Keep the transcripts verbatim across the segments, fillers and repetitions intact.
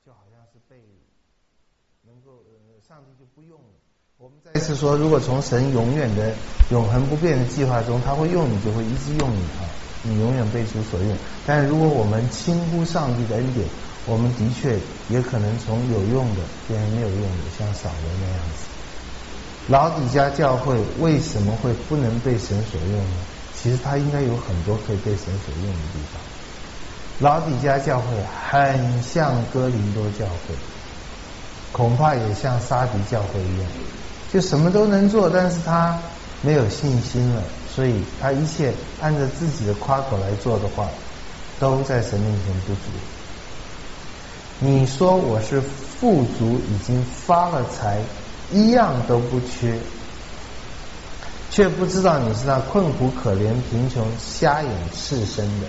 就好像是被能够呃上帝就不用了。我们再次说，如果从神永远的永恒不变的计划中，他会用你，就会一直用你啊，你永远被主所用。但是如果我们轻忽上帝的恩典，我们的确也可能从有用的变成没有用的，像扫罗那样子。老底嘉教会为什么会不能被神所用呢？其实它应该有很多可以被神所用的地方。老底嘉教会很像哥林多教会，恐怕也像撒狄教会一样，就什么都能做，但是他没有信心了，所以他一切按照自己的夸口来做的话，都在神面前不足。你说我是富足，已经发了财，一样都不缺，却不知道你是那困苦可怜贫穷瞎眼赤身的。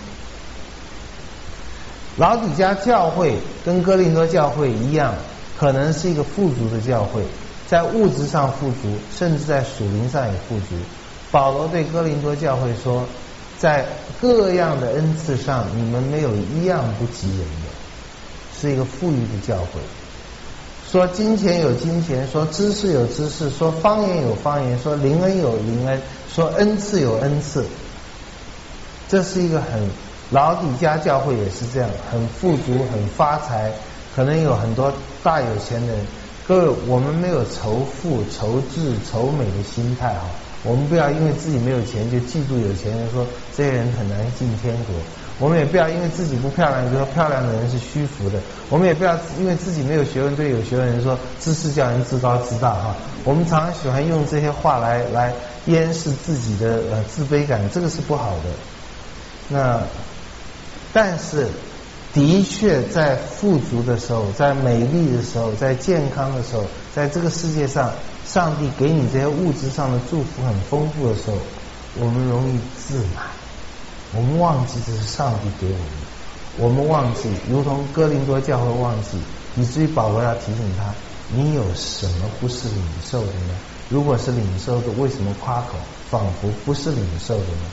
老底嘉教会跟哥林多教会一样，可能是一个富足的教会，在物质上富足，甚至在属灵上也富足。保罗对哥林多教会说，在各样的恩赐上，你们没有一样不及人的，是一个富裕的教会。说金钱有金钱，说知识有知识，说方言有方言，说灵恩有灵恩，说恩赐有恩赐。这是一个很老底嘉教会也是这样，很富足，很发财，可能有很多大有钱人。各位，我们没有仇富、仇智、仇美的心态啊！我们不要因为自己没有钱就嫉妒有钱人，说这些人很难进天国。我们也不要因为自己不漂亮就说漂亮的人是虚浮的。我们也不要因为自己没有学问对有学问人说知识叫人自高自大哈。我们常常喜欢用这些话来来掩饰自己的呃自卑感，这个是不好的。那但是的确在富足的时候，在美丽的时候，在健康的时候，在这个世界上上帝给你这些物质上的祝福很丰富的时候，我们容易自满，我们忘记这是上帝给我们，我们忘记如同哥林多教会忘记，以至于保罗要提醒他，你有什么不是领受的呢？如果是领受的，为什么夸口仿佛不是领受的呢？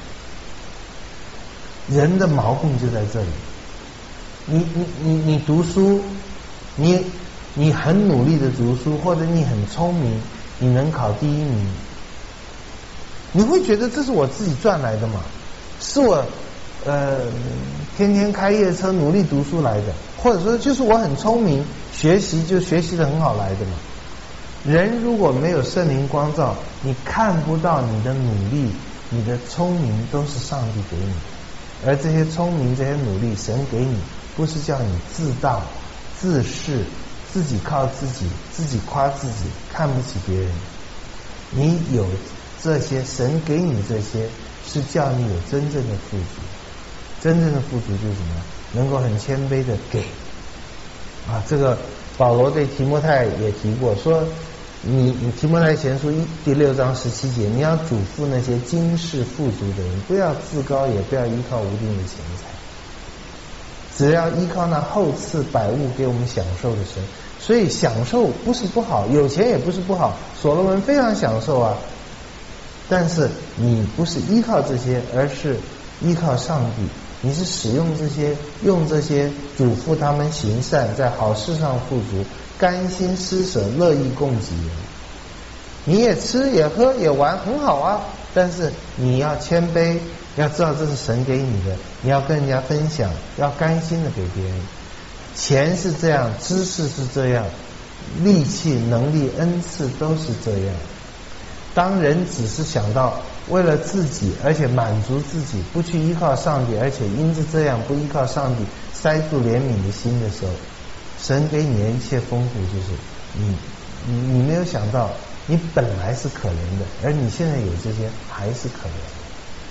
人的毛病就在这里。你你你你读书，你你很努力的读书，或者你很聪明，你能考第一名，你会觉得这是我自己赚来的吗？是我呃天天开夜车努力读书来的，或者说就是我很聪明，学习就学习的很好来的嘛。人如果没有圣灵光照，你看不到你的努力，你的聪明都是上帝给你的，而这些聪明这些努力神给你，不是叫你自大自恃，自己靠自己，自己夸自己，看不起别人。你有这些，神给你这些，是叫你有真正的富足。真正的富足就是什么？能够很谦卑的给啊。这个保罗对提摩太也提过，说你你提摩太前书一第六章十七节，你要嘱咐那些今世富足的人，不要自高，也不要依靠无定的钱财，只要依靠那厚赐百物给我们享受的神。所以享受不是不好，有钱也不是不好，所罗门非常享受啊。但是你不是依靠这些，而是依靠上帝，你是使用这些，用这些嘱咐他们行善，在好事上富足，甘心施舍，乐意供给人。你也吃也喝也玩，很好啊，但是你要谦卑，要知道这是神给你的，你要跟人家分享，要甘心的给别人。钱是这样，知识是这样，力气能力恩赐都是这样。当人只是想到为了自己，而且满足自己，不去依靠上帝，而且因着这样不依靠上帝，塞住怜悯的心的时候，神给你的一切丰富，就是你你你没有想到你本来是可怜的，而你现在有这些还是可怜的。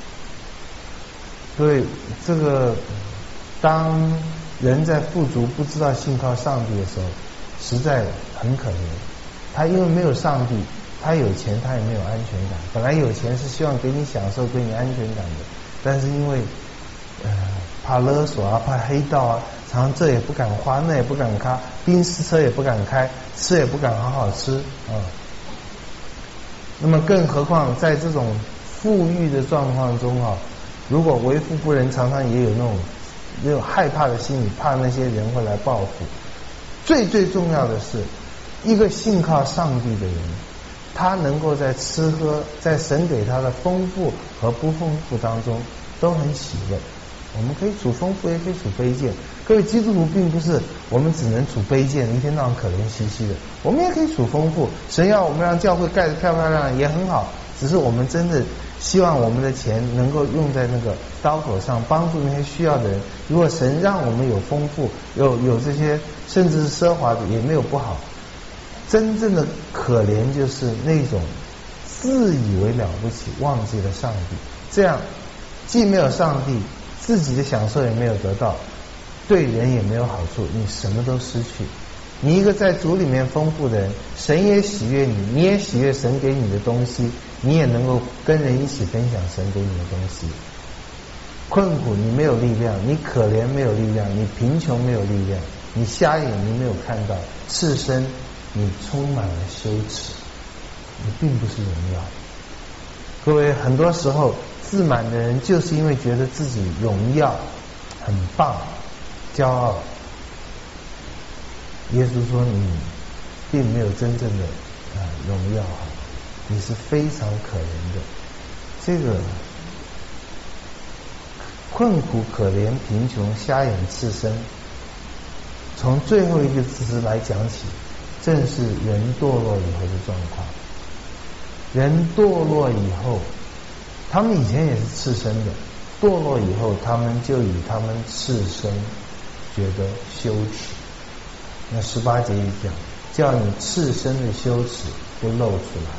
所以这个当人在富足不知道信靠上帝的时候，实在很可怜。他因为没有上帝，他有钱他也没有安全感。本来有钱是希望给你享受给你安全感的，但是因为呃怕勒索啊，怕黑道啊，常常这也不敢花，那也不敢开，宾士车也不敢开，吃也不敢好好吃啊。那么更何况在这种富裕的状况中啊，如果为富不仁，常常也有那种那种害怕的心理，怕那些人会来报复。 最最重要的是，一个信靠上帝的人，他能够在吃喝，在神给他的丰富和不丰富当中都很喜乐。我们可以处丰富，也可以处卑贱。各位基督徒并不是我们只能处卑贱，一天到晚可怜兮兮的，我们也可以处丰富。神要我们让教会盖得漂漂亮亮也很好，只是我们真的希望我们的钱能够用在那个刀口上，帮助那些需要的人。如果神让我们有丰富，有有这些甚至是奢华的，也没有不好。真正的可怜就是那种自以为了不起，忘记了上帝，这样既没有上帝，自己的享受也没有得到，对人也没有好处，你什么都失去。你一个在主里面丰富的人，神也喜悦你，你也喜悦神给你的东西，你也能够跟人一起分享神给你的东西。困苦你没有力量，你可怜没有力量，你贫穷没有力量，你瞎眼你没有看到，赤身你充满了羞耻，你并不是荣耀。各位，很多时候自满的人就是因为觉得自己荣耀很棒，骄傲。耶稣说你并没有真正的啊荣耀，你是非常可怜的。这个困苦、可怜、贫穷、瞎眼、赤身，从最后一个词来讲起，正是人堕落以后的状况。人堕落以后，他们以前也是赤身的，堕落以后，他们就以他们赤身觉得羞耻。那十八节一讲，叫你赤身的羞耻就露出来。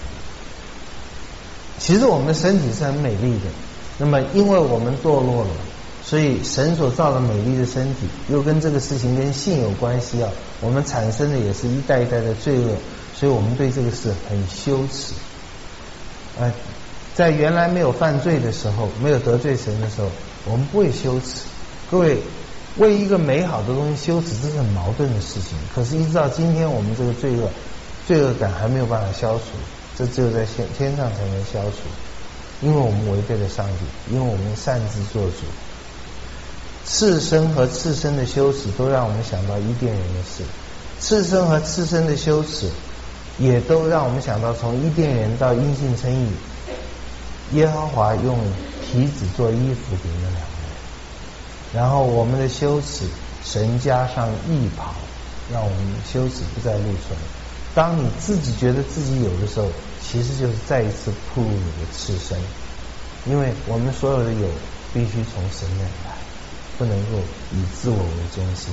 其实我们的身体是很美丽的，那么因为我们堕落了，所以神所造的美丽的身体又跟这个事情跟性有关系啊，我们产生的也是一代一代的罪恶，所以我们对这个事很羞耻。呃，在原来没有犯罪的时候，没有得罪神的时候，我们不会羞耻。各位，为一个美好的东西羞耻，这是很矛盾的事情。可是，一直到今天，我们这个罪恶、罪恶感还没有办法消除，这只有在天天上才能消除。因为我们违背了上帝，因为我们擅自做主。赤身和赤身的羞耻都让我们想到伊甸园的事，赤身和赤身的羞耻也都让我们想到从伊甸园到因信称义，耶和华用皮子做衣服给那两个人，然后我们的羞耻神加上义袍，让我们羞耻不再露出来。当你自己觉得自己有的时候，其实就是再一次暴露你的赤身，因为我们所有的有必须从神那里来，不能够以自我为中心。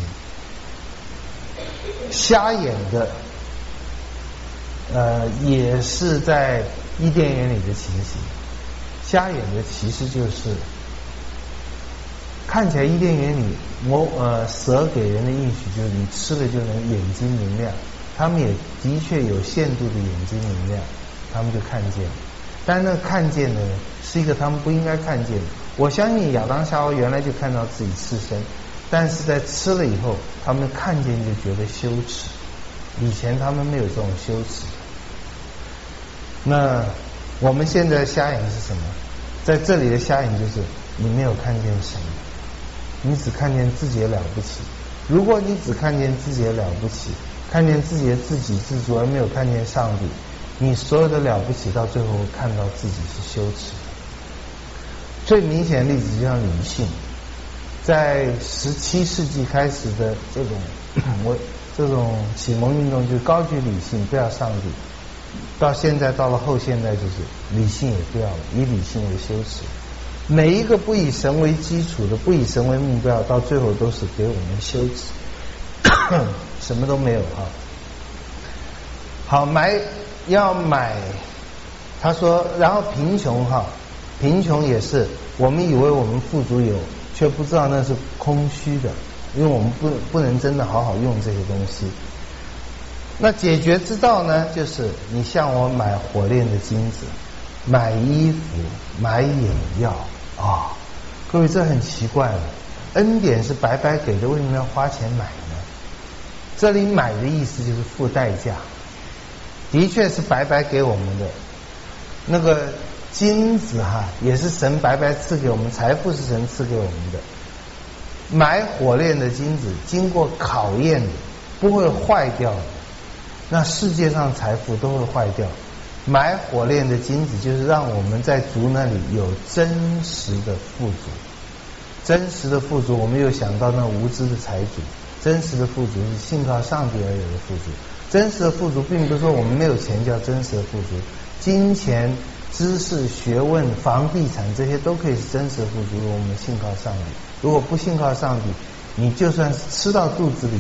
瞎眼的呃，也是在伊甸园里的情形。瞎眼的其实就是看起来伊甸园里魔呃蛇给人的应许就是你吃了就能眼睛明亮，他们也的确有限度的眼睛明亮，他们就看见了。但是那个看见的是一个他们不应该看见的。我相信亚当夏娃原来就看到自己赤身，但是在吃了以后，他们看见就觉得羞耻。以前他们没有这种羞耻。那我们现在瞎眼是什么？在这里的瞎眼就是你没有看见神，你只看见自己的了不起。如果你只看见自己的了不起，看见自己的自给自足，而没有看见上帝，你所有的了不起到最后看到自己是羞耻的。最明显的例子就像理性，在十七世纪开始的这种我这种启蒙运动，就是高举理性，不要上帝。到现在到了后现代，就是理性也不要了，以理性为羞耻。每一个不以神为基础的，不以神为目标，到最后都是给我们羞耻，什么都没有啊。好，买要买，他说，然后贫穷哈，贫穷也是我们以为我们富足有，却不知道那是空虚的，因为我们不不能真的好好用这些东西。那解决之道呢，就是你向我买火炼的金子，买衣服，买眼药啊！各位，这很奇怪了，恩典是白白给的，为什么要花钱买呢？这里买的意思就是付代价，的确是白白给我们的。那个金子哈，也是神白白赐给我们，财富是神赐给我们的。买火炼的金子，经过考验的， 不会坏掉的。那世界上财富都会坏掉。买火炼的金子，就是让我们在主那里有真实的富足。真实的富足，我们又想到那无知的财主。真实的富足是信靠上帝而有的富足。真实的富足，并不是说我们没有钱叫真实的富足。金钱、知识、学问、房地产，这些都可以是真实的富足。如果我们信靠上帝，如果不信靠上帝，你就算是吃到肚子里。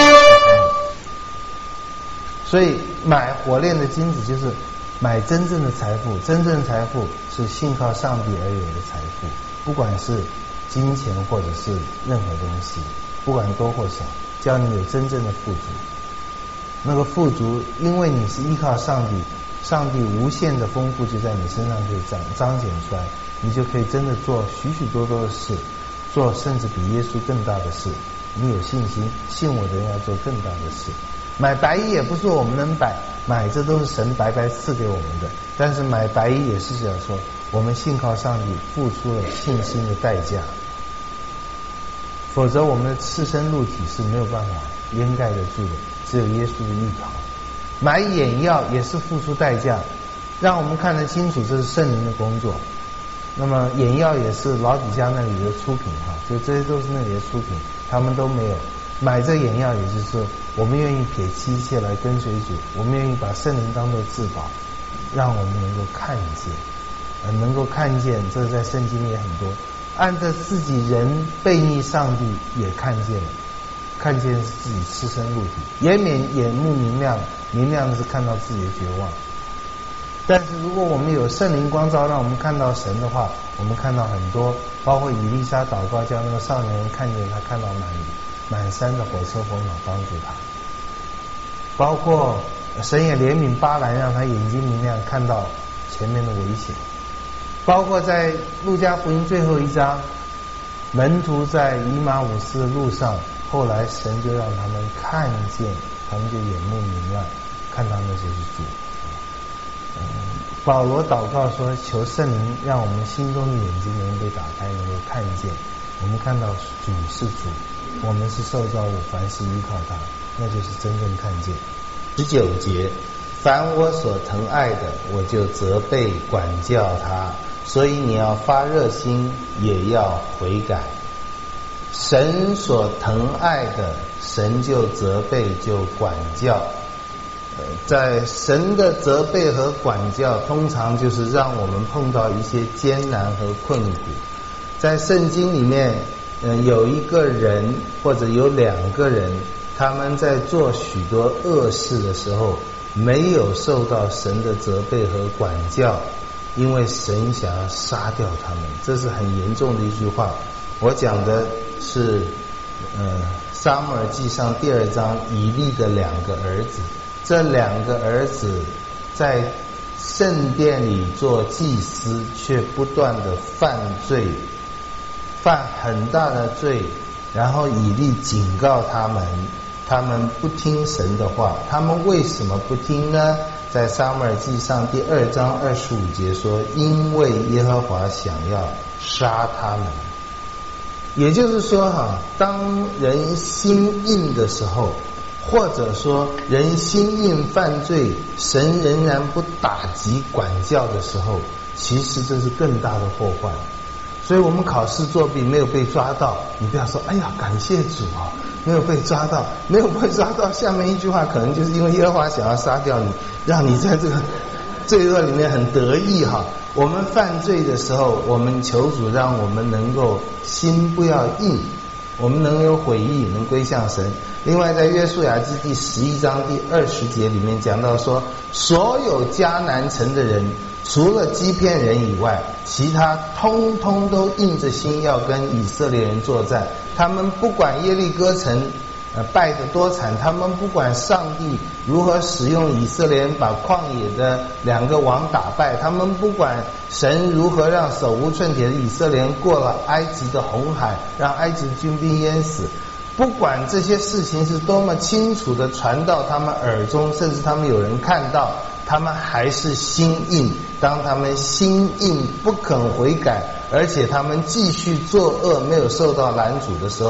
所以买火炼的金子，就是买真正的财富。真正的财富是信靠上帝而有的财富，不管是金钱或者是任何东西，不管多或少，叫你有真正的富足。那个富足，因为你是依靠上帝，上帝无限的丰富就在你身上可以彰彰显出来，你就可以真的做许许多多的事，做甚至比耶稣更大的事。你有信心，信我的人要做更大的事。买白衣也不是我们能买，买这都是神白白赐给我们的。但是买白衣也是想说，我们信靠上帝，付出了信心的代价，否则我们的赤身露体是没有办法掩盖得住的，只有耶稣的依靠。买眼药也是付出代价，让我们看得清楚这是圣灵的工作。那么眼药也是老底家那里的出品哈，就这些都是那里的出品，他们都没有。买这眼药，也就是说，我们愿意撇弃一切来跟随主，我们愿意把圣灵当作至宝，让我们能够看见，呃，能够看见，这在圣经里也很多。按照自己人背逆上帝也看见了，看见是自己赤身露体，也免眼目明亮，明亮的是看到自己的绝望。但是如果我们有圣灵光照，让我们看到神的话，我们看到很多，包括以利沙祷告叫那个少年人看见他看到满满山的火车火马帮助他，包括神也怜悯巴兰，让他眼睛明亮，看到前面的危险。包括在路加福音最后一章，门徒在以马忤斯的路上，后来神就让他们看见，他们就眼目明亮，看到那就是主。嗯，保罗祷告说，求圣灵让我们心中的眼睛能被打开，能够看见。我们看到主是主，我们是受造物，凡事依靠他，那就是真正看见。十九节，凡我所疼爱的，我就责备管教他，所以你要发热心，也要悔改。神所疼爱的，神就责备，就管教。呃，在神的责备和管教，通常就是让我们碰到一些艰难和困苦。在圣经里面，呃，有一个人或者有两个人，他们在做许多恶事的时候，没有受到神的责备和管教，因为神想要杀掉他们，这是很严重的一句话。我讲的是，呃，撒母耳记上第二章以利的两个儿子，这两个儿子在圣殿里做祭司，却不断的犯罪。犯很大的罪，然后以利警告他们，他们不听神的话。他们为什么不听呢？在撒母耳记上第二章二十五节说，因为耶和华想要杀他们。也就是说哈，当人心硬的时候，或者说人心硬犯罪，神仍然不打击管教的时候，其实这是更大的祸患。所以我们考试作弊没有被抓到，你不要说哎呀感谢主啊，没有被抓到，没有被抓到，下面一句话可能就是因为耶和华想要杀掉你，让你在这个罪恶里面很得意哈。我们犯罪的时候，我们求主让我们能够心不要硬，我们能有悔意，能归向神。另外在约书亚记第十一章第二十节里面讲到说，所有迦南城的人，除了基遍人以外，其他通通都硬着心要跟以色列人作战。他们不管耶利哥城呃败得多惨，他们不管上帝如何使用以色列人把旷野的两个王打败，他们不管神如何让手无寸铁的以色列人过了埃及的红海，让埃及的军兵淹死，不管这些事情是多么清楚的传到他们耳中，甚至他们有人看到，他们还是心硬。当他们心硬不肯悔改，而且他们继续作恶没有受到拦阻的时候，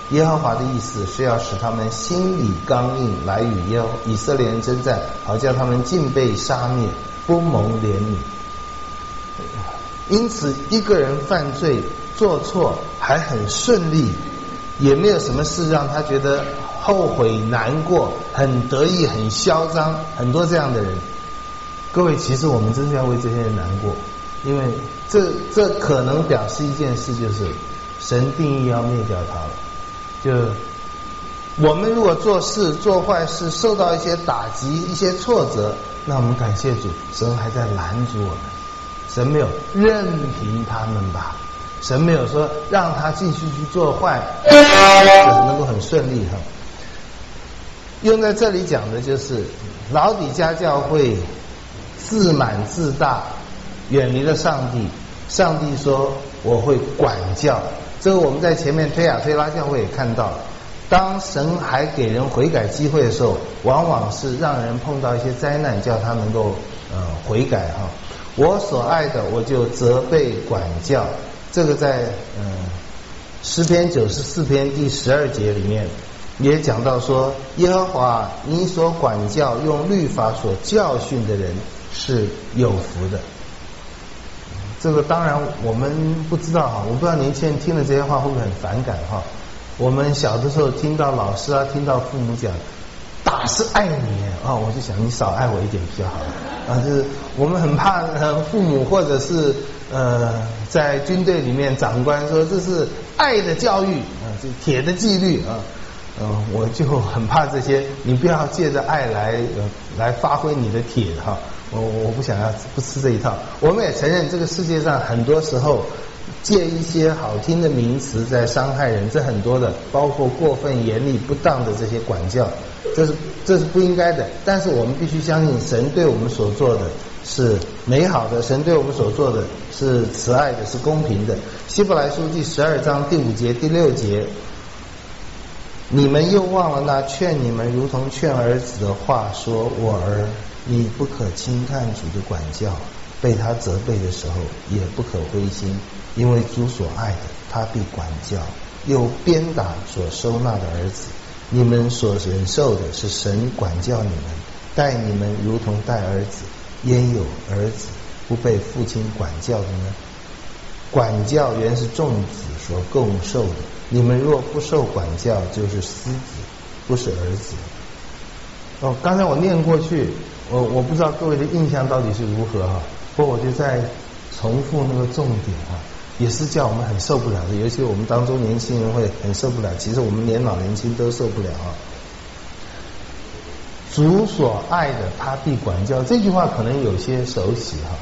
耶和华的意思是要使他们心里刚硬，来与耶和以色列人征战，好叫他们尽被杀灭，不蒙怜悯。因此一个人犯罪做错还很顺利，也没有什么事让他觉得后悔难过，很得意很嚣张，很多这样的人。各位，其实我们真的要为这些人难过，因为这这可能表示一件事，就是神定义要灭掉他了。就我们如果做事做坏事受到一些打击一些挫折，那我们感谢主，神还在拦阻我们，神没有任凭他们吧，神没有说让他继续去做坏，能够很顺利哈。用在这里讲的就是老底嘉教会自满自大，远离了上帝。上帝说我会管教，这个我们在前面推亚推拉教会也看到，当神还给人悔改机会的时候，往往是让人碰到一些灾难，叫他能够呃悔改哈。我所爱的，我就责备管教。这个在嗯、呃、诗篇九十四篇第十二节里面也讲到说，耶和华你所管教用律法所教训的人是有福的。这个当然我们不知道哈，我不知道年轻人听了这些话会不会很反感哈。我们小的时候听到老师啊，听到父母讲打是爱你啊、哦，我就想你少爱我一点比较好啊。就是我们很怕呃父母或者是呃在军队里面长官说这是爱的教育啊，这铁的纪律啊。嗯、呃，我就很怕这些，你不要借着爱来呃来发挥你的铁哈。我我不想要不吃这一套。我们也承认这个世界上很多时候借一些好听的名词在伤害人，这很多的，包括过分严厉不当的这些管教，这是这是不应该的。但是我们必须相信神对我们所做的是美好的，神对我们所做的是慈爱的，是公平的。希伯来书第十二章第五节第六节，你们又忘了那劝你们如同劝儿子的话，说我儿你不可轻看主的管教，被他责备的时候也不可灰心，因为主所爱的他必管教，又鞭打所收纳的儿子。你们所忍受的是神管教你们，待你们如同待儿子，焉有儿子不被父亲管教的呢？管教原是众子所共受的，你们若不受管教，就是私子，不是儿子。哦，刚才我念过去，我我不知道各位的印象到底是如何哈，不过我就再重复那个重点啊，也是叫我们很受不了的，尤其我们当中年轻人会很受不了，其实我们年老年轻都受不了啊。主所爱的他必管教，这句话可能有些熟悉哈。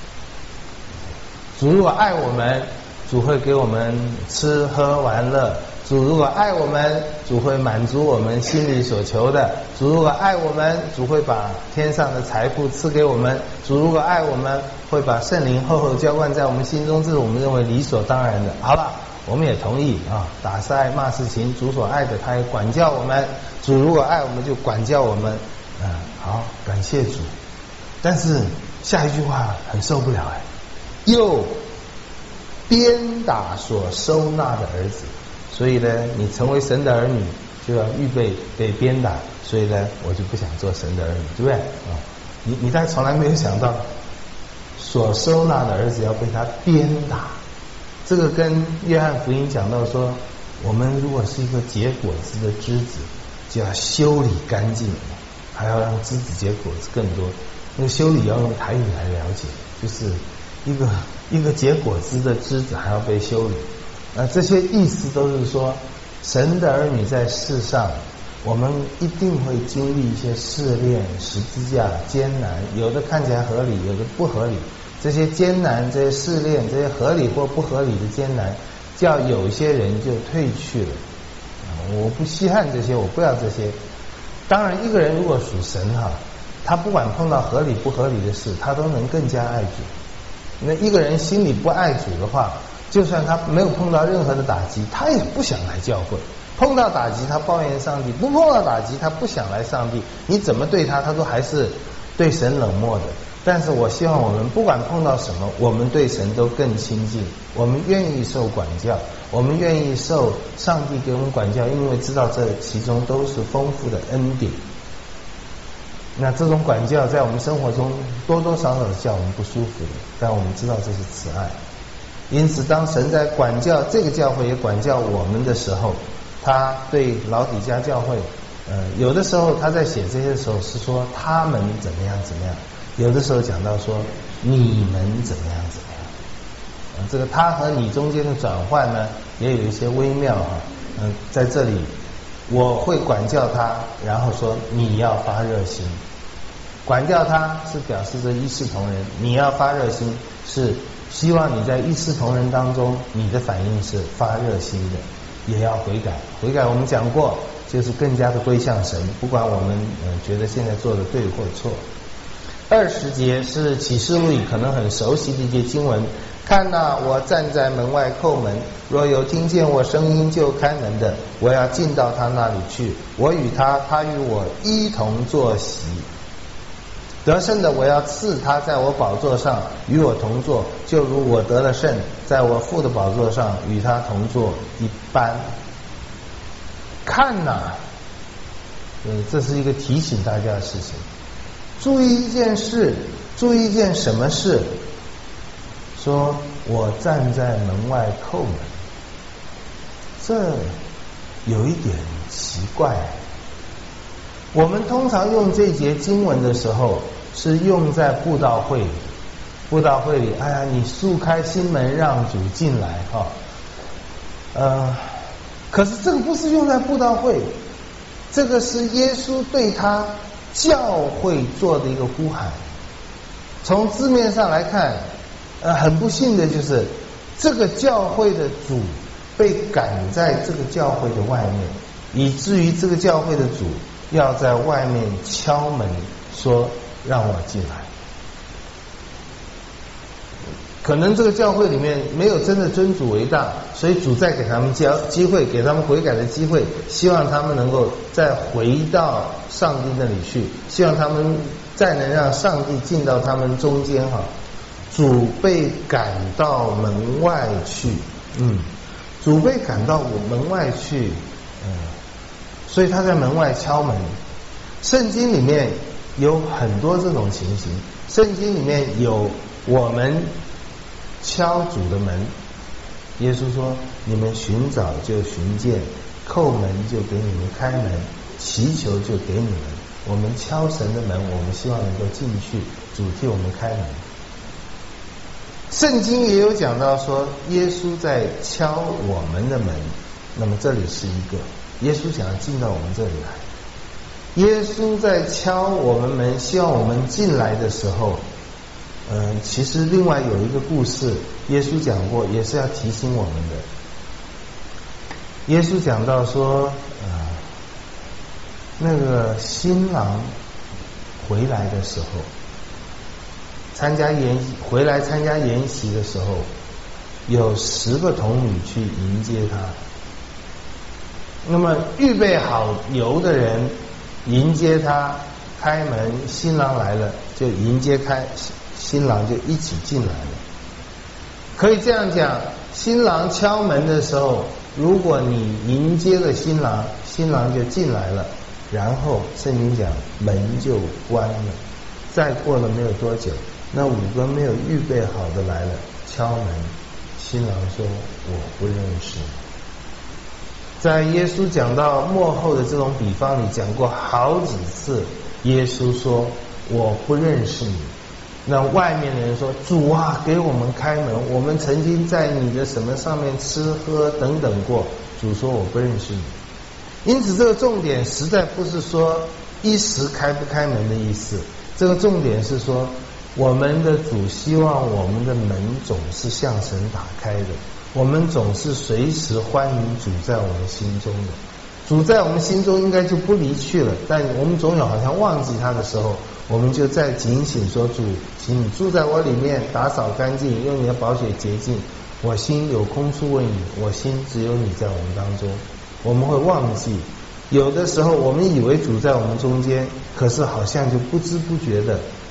主如果爱我们，主会给我们吃喝玩乐，主如果爱我们，主会满足我们心里所求的，主如果爱我们，主会把天上的财富赐给我们，主如果爱我们，会把圣灵厚厚浇灌在我们心中，这是我们认为理所当然的。好了，我们也同意啊，打是爱，骂是情，主所爱的他也管教我们，主如果爱我们就管教我们，嗯，好，感谢主。但是下一句话很受不了哎，又鞭打所收纳的儿子，所以呢，你成为神的儿女就要预备被鞭打，所以呢，我就不想做神的儿女，对不对啊？你你大概从来没有想到，所收纳的儿子要被他鞭打，这个跟约翰福音讲到说，我们如果是一个结果子的枝子，就要修理干净，还要让枝子结果子更多。那个修理要用台语来了解，就是一个一个结果子的枝子还要被修理。那这些意思都是说，神的儿女在世上，我们一定会经历一些试炼、十字架、艰难，有的看起来合理，有的不合理。这些艰难、这些试炼、这些合理或不合理的艰难，叫有一些人就退去了。我不稀罕这些，我不要这些。当然，一个人如果属神哈，他不管碰到合理不合理的事，他都能更加爱主。那一个人心里不爱主的话，就算他没有碰到任何的打击，他也不想来教会。碰到打击他抱怨上帝，不碰到打击他不想来上帝，你怎么对他，他都还是对神冷漠的。 但是我希望我们不管碰到什么，我们对神都更亲近，我们愿意受管教，我们愿意受上帝给我们管教，因为知道这其中都是丰富的恩典。那这种管教在我们生活中多多少少叫我们不舒服的，但我们知道这是慈爱。因此当神在管教这个教会也管教我们的时候，他对老底嘉教会呃，有的时候他在写这些的时候是说他们怎么样怎么样，有的时候讲到说你们怎么样怎么样、呃、这个他和你中间的转换呢也有一些微妙哈、呃。在这里我会管教他，然后说你要发热心。管教他是表示着一视同仁，你要发热心是希望你在一视同仁当中你的反应是发热心的，也要悔改。悔改我们讲过就是更加的归向神，不管我们、呃、觉得现在做的对或错。二十节是启示录里可能很熟悉的一节经文，看哪，我站在门外叩门，若有听见我声音就开门的，我要进到他那里去，我与他，他与我一同坐席。得胜的我要赐他在我宝座上与我同坐，就如我得了胜，在我父的宝座上与他同坐一般。看哪，呃，这是一个提醒大家的事情。注意一件事，注意一件什么事？说我站在门外叩门，这有一点奇怪。我们通常用这节经文的时候是用在布道会里，布道会里，哎呀，你速开心门让主进来哈、哦。呃，可是这个不是用在布道会，这个是耶稣对他教会做的一个呼喊。从字面上来看，呃，很不幸的就是这个教会的主被赶在这个教会的外面，以至于这个教会的主要在外面敲门说让我进来。可能这个教会里面没有真的尊主为大，所以主再给他们机会，给他们悔改的机会，希望他们能够再回到上帝那里去，希望他们再能让上帝进到他们中间哈。主被赶到门外去，嗯，主被赶到我门外去，嗯，所以他在门外敲门。圣经里面有很多这种情形，圣经里面有我们敲主的门，耶稣说你们寻找就寻见，叩门就给你们开门，祈求就给你们。我们敲神的门，我们希望能够进去，主替我们开门。圣经也有讲到说耶稣在敲我们的门，那么这里是一个耶稣想要进到我们这里来，耶稣在敲我们门，希望我们进来的时候，嗯、呃，其实另外有一个故事，耶稣讲过，也是要提醒我们的。耶稣讲到说，呃，那个新郎回来的时候，参加筵回来参加筵席的时候，有十个童女去迎接他。那么预备好油的人迎接他，开门，新郎来了，就迎接开新郎就一起进来了。可以这样讲，新郎敲门的时候，如果你迎接了新郎，新郎就进来了，然后圣经讲门就关了。再过了没有多久，那五个没有预备好的来了，敲门，新郎说我不认识你。在耶稣讲到末后的这种比方里讲过好几次，耶稣说我不认识你。那外面的人说主啊给我们开门，我们曾经在你的什么上面吃喝等等过，主说我不认识你。因此这个重点实在不是说一时开不开门的意思，这个重点是说我们的主希望我们的门总是向神打开的，我们总是随时欢迎主在我们心中的。主在我们心中应该就不离去了，但我们总有好像忘记他的时候，我们就在警醒说主，请你住在我里面，打扫干净，用你的宝血洁净，我心有空处问你，我心只有你在我们当中。我们会忘记，有的时候我们以为主在我们中间，可是好像就不知不觉的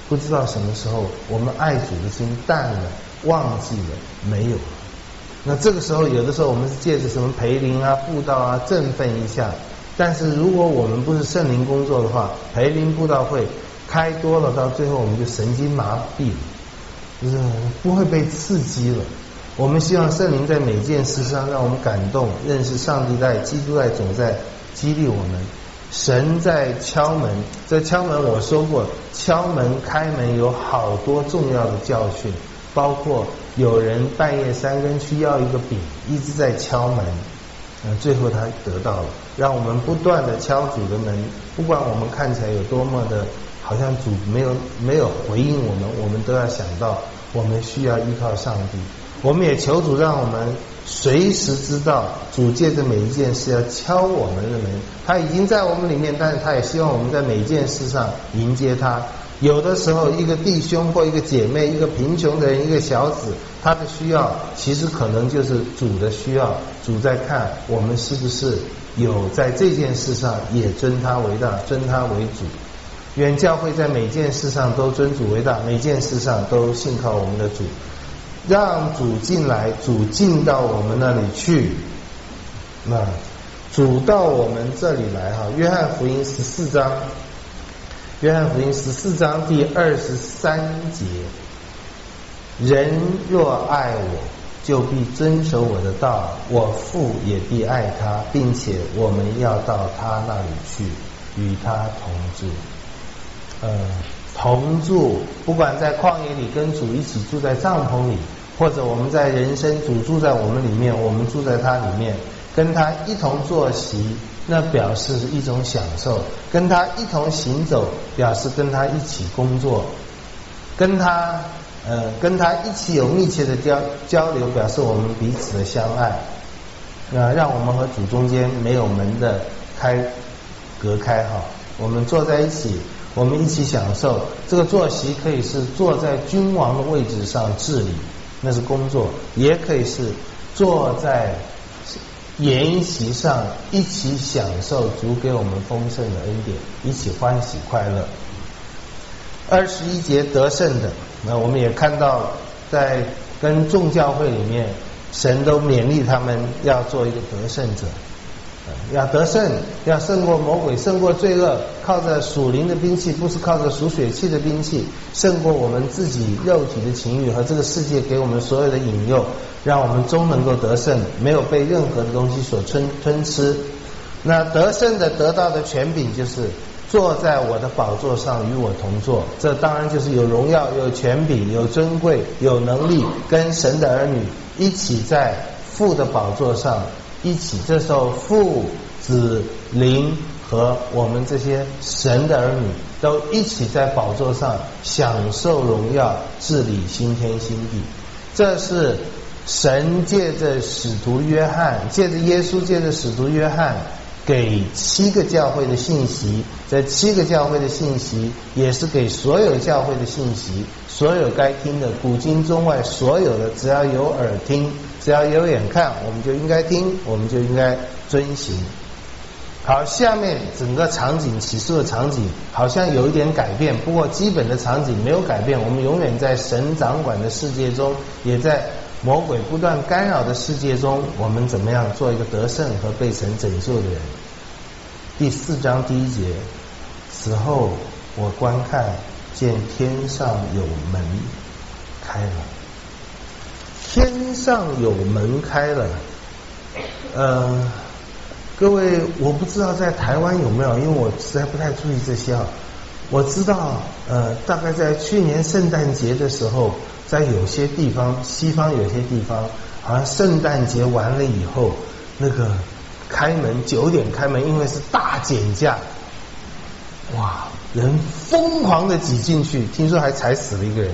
不知道什么时候我们爱主的心淡了，忘记了，没有了。那这个时候，有的时候我们是借着什么培灵啊、布道啊振奋一下，但是如果我们不是圣灵工作的话，培灵布道会开多了，到最后我们就神经麻痹了，就是不会被刺激了。我们希望圣灵在每件事上让我们感动，认识上帝在、基督在总在激励我们。神在敲门，这敲门我说过，敲门开门有好多重要的教训，包括有人半夜三更去要一个饼，一直在敲门，呃，最后他得到了。让我们不断的敲主的门，不管我们看起来有多么的好像主没有没有回应我们，我们都要想到我们需要依靠上帝。我们也求主让我们随时知道主借着每一件事要敲我们的门，他已经在我们里面，但是他也希望我们在每一件事上迎接他。有的时候一个弟兄或一个姐妹，一个贫穷的人，一个小子，他的需要其实可能就是主的需要。主在看我们是不是有在这件事上也尊他为大，尊他为主。愿教会在每件事上都尊主为大，每件事上都信靠我们的主，让主进来，主进到我们那里去，那主到我们这里来哈。约翰福音十四章，约翰福音十四章第二十三节，人若爱我，就必遵守我的道，我父也必爱他，并且我们要到他那里去，与他同住。呃，同住，不管在旷野里跟主一起住在帐篷里，或者我们在人生主住在我们里面，我们住在他里面，跟他一同坐席，那表示一种享受；跟他一同行走，表示跟他一起工作；跟他呃跟他一起有密切的交交流，表示我们彼此的相爱。那、呃、让我们和主中间没有门的开隔开哈，我们坐在一起。我们一起享受这个坐席，可以是坐在君王的位置上治理，那是工作；也可以是坐在筵席上一起享受主给我们丰盛的恩典，一起欢喜快乐。二十一节得胜的，那我们也看到在跟众教会里面，神都勉励他们要做一个得胜者。要得胜，要胜过魔鬼，胜过罪恶，靠着属灵的兵器，不是靠着属血气的兵器，胜过我们自己肉体的情欲和这个世界给我们所有的引诱，让我们终能够得胜，没有被任何的东西所吞吞吃。那得胜的得到的权柄就是坐在我的宝座上与我同坐，这当然就是有荣耀、有权柄、有尊贵、有能力，跟神的儿女一起在父的宝座上一起。这时候父子灵和我们这些神的儿女都一起在宝座上享受荣耀，治理新天新地。这是神借着使徒约翰，借着耶稣，借着使徒约翰给七个教会的信息。这七个教会的信息也是给所有教会的信息，所有该听的，古今中外所有的，只要有耳听，只要有眼看，我们就应该听，我们就应该遵行。好，下面整个场景，启示的场景好像有一点改变，不过基本的场景没有改变。我们永远在神掌管的世界中，也在魔鬼不断干扰的世界中，我们怎么样做一个得胜和被神拯救的人。第四章第一节，此后我观看，见天上有门开了。天上有门开了，呃，各位，我不知道在台湾有没有，因为我实在不太注意这些啊。我知道，呃，大概在去年圣诞节的时候，在有些地方，西方有些地方，好像圣诞节完了以后，那个开门九点开门，因为是大减价，哇，人疯狂的挤进去，听说还踩死了一个人。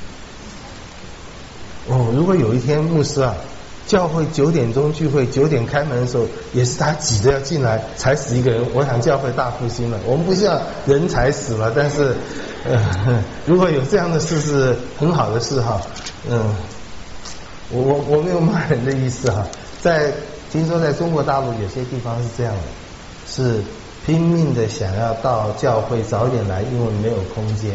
哦，如果有一天牧师啊，教会九点钟聚会，九点开门的时候，也是他挤着要进来，踩死一个人，我想教会大复兴了。我们不希望人踩死了，但是，呃，如果有这样的事是很好的事哈。嗯，我我我没有骂人的意思哈。在听说在中国大陆有些地方是这样的，是拼命的想要到教会早点来，因为没有空间。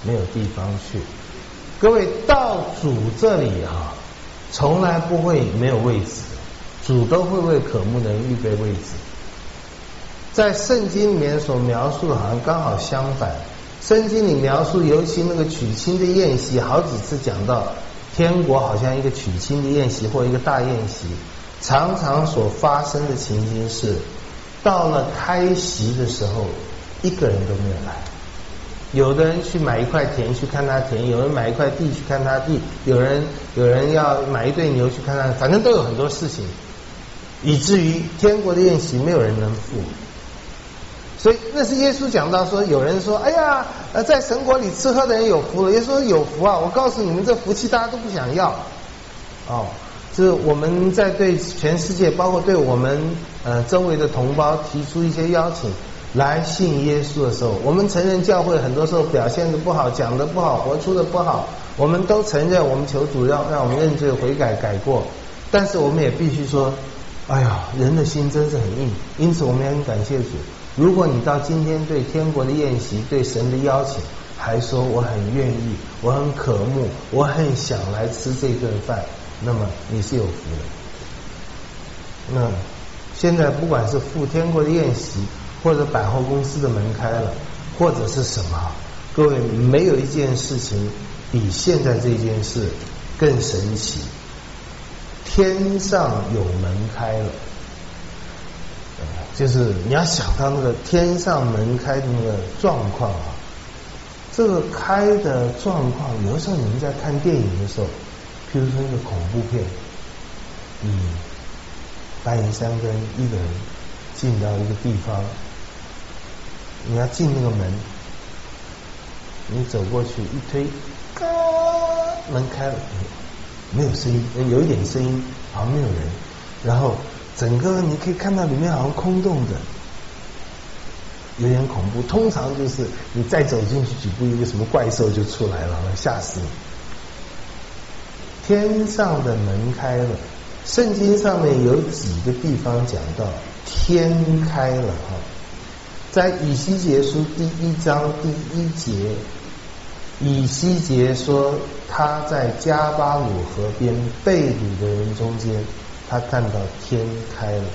没有地方去。各位到主这里啊，从来不会没有位置，主都会为渴慕的人预备位置。在圣经里面所描述的好像刚好相反，圣经里描述尤其那个娶亲的宴席，好几次讲到天国好像一个娶亲的宴席或一个大宴席，常常所发生的情形是，到了开席的时候，一个人都没有来。有的人去买一块田去看他田，有人买一块地去看他地，有人有人要买一对牛去看他，反正都有很多事情，以至于天国的宴席没有人能付。所以那是耶稣讲到说，有人说，哎呀，在神国里吃喝的人有福了。耶稣说有福啊，我告诉你们，这福气大家都不想要。哦，是我们在对全世界，包括对我们呃周围的同胞提出一些邀请来信耶稣的时候，我们承认教会很多时候表现的不好，讲的不好，活出的不好，我们都承认，我们求主要让我们认罪悔改改过。但是我们也必须说，哎呀，人的心真是很硬，因此我们也很感谢主。如果你到今天对天国的宴席，对神的邀请，还说我很愿意，我很渴慕，我很想来吃这顿饭，那么你是有福的。那现在不管是赴天国的宴席，或者百货公司的门开了，或者是什么，各位，没有一件事情比现在这件事更神奇。天上有门开了，就是你要想到那个天上门开的那个状况啊，这个开的状况，有的时候你们在看电影的时候，譬如说一个恐怖片，嗯，白银山跟一个人进到一个地方，你要进那个门，你走过去一推，嘎，门开了，没有声音，有一点声音，好像没有人，然后整个你可以看到里面好像空洞的，有点恐怖。通常就是你再走进去几步，一个什么怪兽就出来了，吓死你。天上的门开了，圣经上面有几个地方讲到天开了哈，在以西结书第一章第一节，以西结说他在加巴鲁河边被掳的人中间，他看到天开了。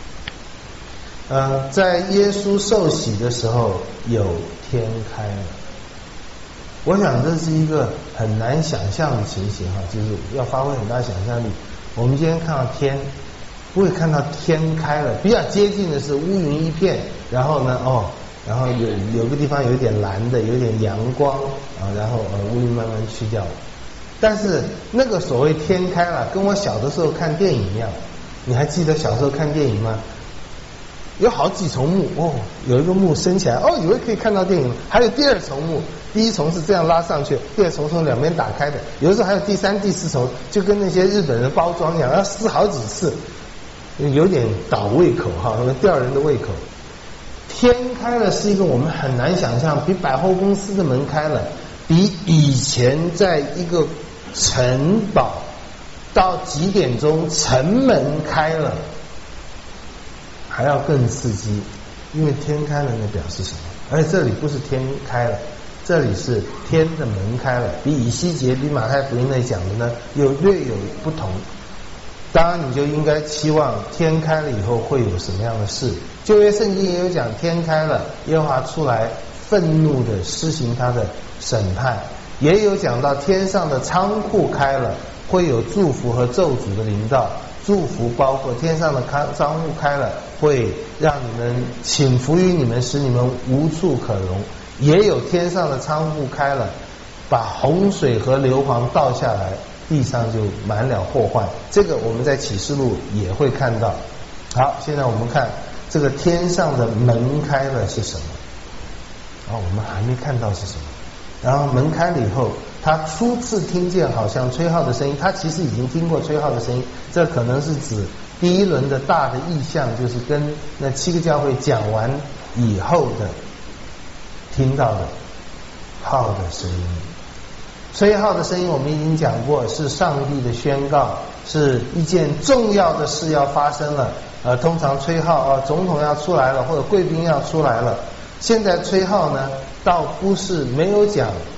呃，在耶稣受洗的时候有天开了。我想这是一个很难想象的情形哈，就是要发挥很大想象力。我们今天看到天，不会看到天开了，比较接近的是乌云一片，然后呢，哦，然后有有个地方有一点蓝的，有一点阳光啊，然后呃乌云慢慢去掉了。但是那个所谓天开了，跟我小的时候看电影一样。你还记得小时候看电影吗？有好几重幕哦，有一个幕升起来，哦，以为可以看到电影，还有第二重幕，第一重是这样拉上去，第二重从两边打开的，有的时候还有第三、第四重，就跟那些日本人包装一样，要撕好几次，有点倒胃口哈，吊人的胃口。天开了是一个我们很难想象，比百货公司的门开了，比以前在一个城堡到几点钟城门开了还要更刺激，因为天开了那表示什么？而且这里不是天开了，这里是天的门开了，比以西结比马太福音那讲的呢有略有不同。当然你就应该期望天开了以后会有什么样的事。旧约圣经也有讲天开了，耶和华出来愤怒的施行他的审判，也有讲到天上的仓库开了，会有祝福和咒诅的临到。祝福包括天上的仓库开了，会让你们倾福于你们，使你们无处可容；也有天上的仓库开了，把洪水和硫磺倒下来，地上就满了祸患。这个我们在启示录也会看到。好，现在我们看这个天上的门开了是什么？啊，我们还没看到是什么。然后门开了以后，他初次听见好像吹号的声音，他其实已经听过吹号的声音，这可能是指第一轮的大的意象，就是跟那七个教会讲完以后的听到的号的声音。吹号的声音我们已经讲过，是上帝的宣告，是一件重要的事要发生了。呃，通常吹号啊，总统要出来了，或者贵宾要出来了。现在吹号呢，倒不是没有讲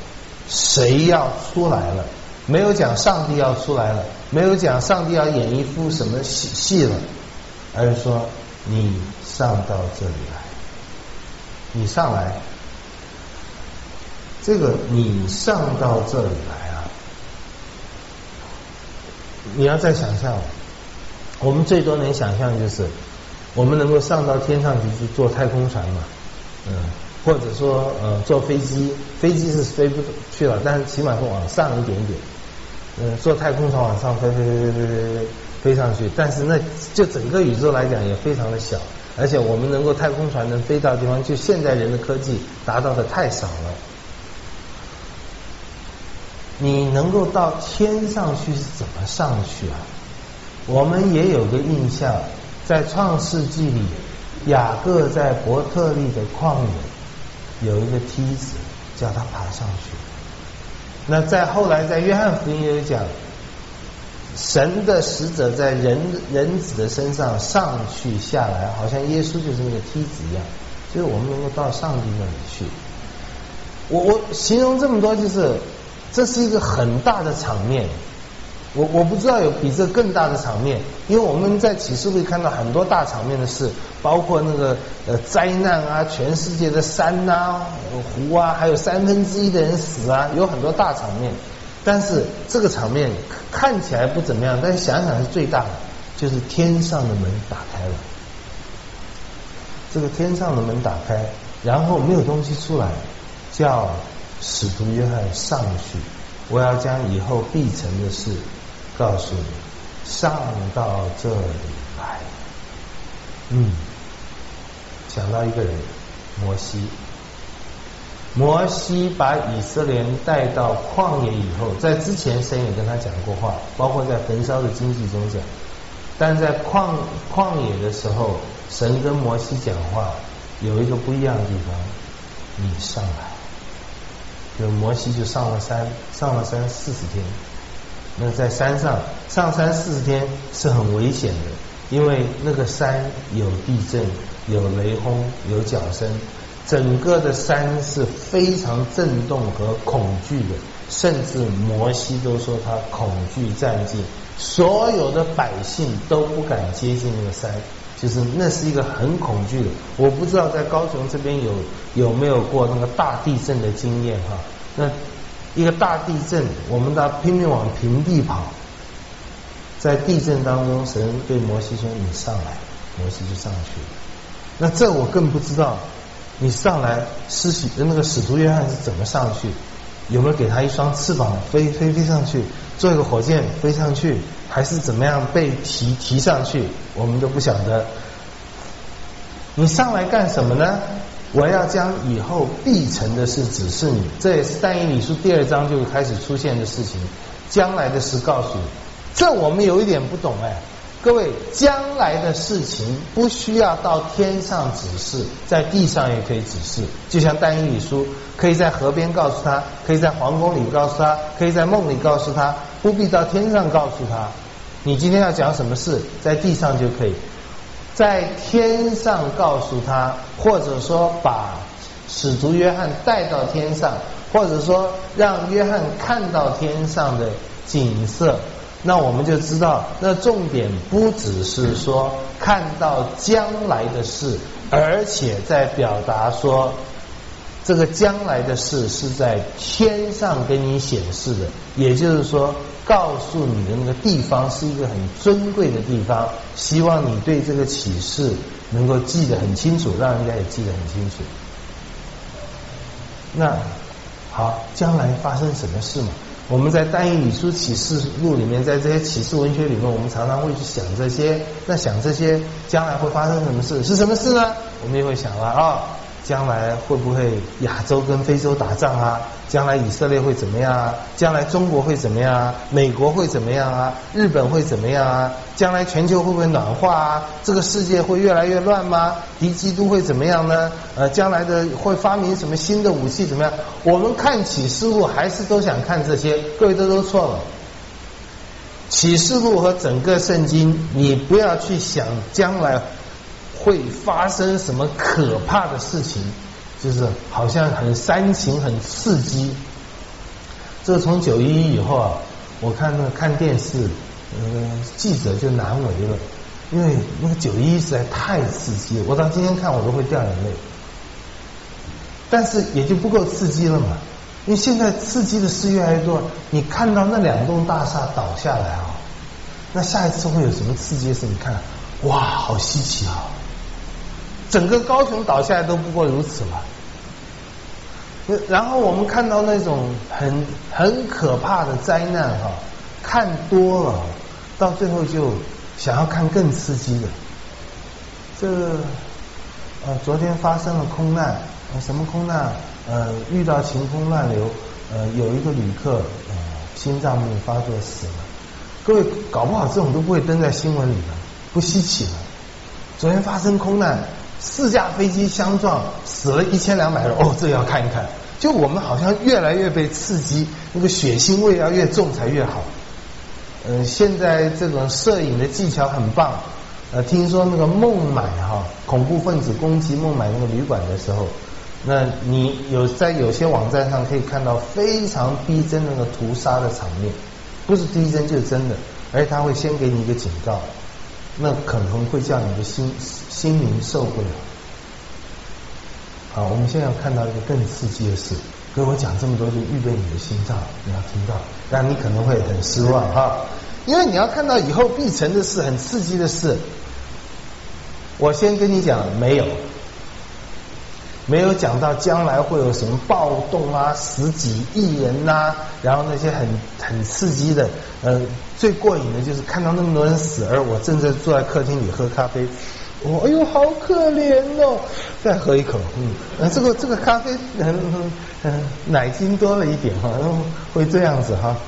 谁要出来了，没有讲上帝要出来了，没有讲上帝要演一出什么戏戏了，而是说你上到这里来，你上来，这个你上到这里来啊，你要再想象，我们最多能想象就是我们能够上到天上去去坐太空船嘛，嗯，或者说呃坐飞机，飞机是飞不去了，但是起码是往上一点点，嗯，坐太空船往上飞飞飞飞飞飞飞上去，但是那就整个宇宙来讲也非常的小，而且我们能够太空船能飞到的地方，就现代人的科技达到的太少了。你能够到天上去是怎么上去啊？我们也有个印象，在创世纪里，雅各在伯特利的旷野有一个梯子，叫他爬上去。那在后来在约翰福音也有讲，神的使者在人人子的身上上去下来，好像耶稣就是那个梯子一样，就是我们能够到上帝那里去。我我形容这么多，就是这是一个很大的场面，我我不知道有比这更大的场面，因为我们在启示录看到很多大场面的事，包括那个呃灾难啊，全世界的山啊、湖啊，还有三分之一的人死啊，有很多大场面。但是这个场面看起来不怎么样，但是想想是最大的，就是天上的门打开了。这个天上的门打开，然后没有东西出来，叫使徒约翰上去，我要将以后必成的事告诉你，上到这里来。嗯，想到一个人，摩西。摩西把以色列人带到旷野以后，在之前神也跟他讲过话，包括在焚烧的经济中讲，但在旷旷野的时候，神跟摩西讲话有一个不一样的地方，你上来。就摩西就上了山，上了山四十天。那在山上上山四十天是很危险的，因为那个山有地震、有雷轰、有角声，整个的山是非常震动和恐惧的，甚至摩西都说他恐惧战尽，所有的百姓都不敢接近那个山，就是那是一个很恐惧的。我不知道在高雄这边有有没有过那个大地震的经验哈？那一个大地震，我们大拼命往平地跑，在地震当中，神对摩西说：“你上来。”摩西就上去了。那这我更不知道，你上来施洗的那个使徒约翰是怎么上去？有没有给他一双翅膀飞飞飞上去，做一个火箭飞上去，还是怎么样被提提上去？我们都不晓得。你上来干什么呢？我要将以后必成的事指示你，这也是但以理书第二章就开始出现的事情，将来的事告诉你。这我们有一点不懂哎，各位，将来的事情不需要到天上指示，在地上也可以指示。就像但以理书，可以在河边告诉他，可以在皇宫里告诉他，可以在梦里告诉他，不必到天上告诉他。你今天要讲什么事，在地上就可以。在天上告诉他，或者说把使徒约翰带到天上，或者说让约翰看到天上的景色，那我们就知道，那重点不只是说看到将来的事，而且在表达说这个将来的事是在天上给你显示的，也就是说告诉你的那个地方是一个很尊贵的地方，希望你对这个启示能够记得很清楚，让人家也记得很清楚。那好，将来发生什么事嘛？我们在但以理书启示录里面，在这些启示文学里面，我们常常会去想这些，那想这些将来会发生什么事，是什么事呢？我们也会想了啊、哦，将来会不会亚洲跟非洲打仗啊？将来以色列会怎么样啊？将来中国会怎么样啊？美国会怎么样啊？日本会怎么样啊？将来全球会不会暖化啊？这个世界会越来越乱吗？敌基督会怎么样呢？呃，将来的会发明什么新的武器怎么样？我们看启示录还是都想看这些，各位都都错了。启示录和整个圣经，你不要去想将来会发生什么可怕的事情，就是好像很煽情很刺激， 这个从九一一以后啊，我看那个看电视，呃，记者就难为了，因为那个九一一实在太刺激了，我到今天看我都会掉眼泪。但是也就不够刺激了嘛，因为现在刺激的事越来越多，你看到那两栋大厦倒下来啊，那下一次会有什么刺激的事？你看，哇，好稀奇啊！整个高雄倒下来都不过如此吧。然后我们看到那种很很可怕的灾难哈、啊，看多了，到最后就想要看更刺激的。这呃，昨天发生了空难。呃，什么空难？呃，遇到晴空乱流，呃，有一个旅客呃心脏病发作死了。各位，搞不好这种都不会登在新闻里了，不稀奇了。昨天发生空难，四架飞机相撞，死了一千两百人。哦，这要看一看。就我们好像越来越被刺激，那个血腥味要越重才越好。呃，现在这种摄影的技巧很棒。呃，听说那个孟买哈、啊，恐怖分子攻击孟买那个旅馆的时候。那你有在有些网站上可以看到非常逼真的那个屠杀的场面，不是逼真就是真的，而且他会先给你一个警告，那可能会叫你的心心灵受不了。好，我们现在要看到一个更刺激的事，跟我讲这么多就预备你的心脏，你要听到，但你可能会很失望哈，因为你要看到以后必成的事，很刺激的事。我先跟你讲，没有。没有讲到将来会有什么暴动啊，十几亿人呐、啊，然后那些很很刺激的，呃，最过瘾的就是看到那么多人死，而我正在坐在客厅里喝咖啡，我哎呦好可怜哦，再喝一口，嗯，呃、这个这个咖啡很很很奶精多了一点哈，会这样子哈。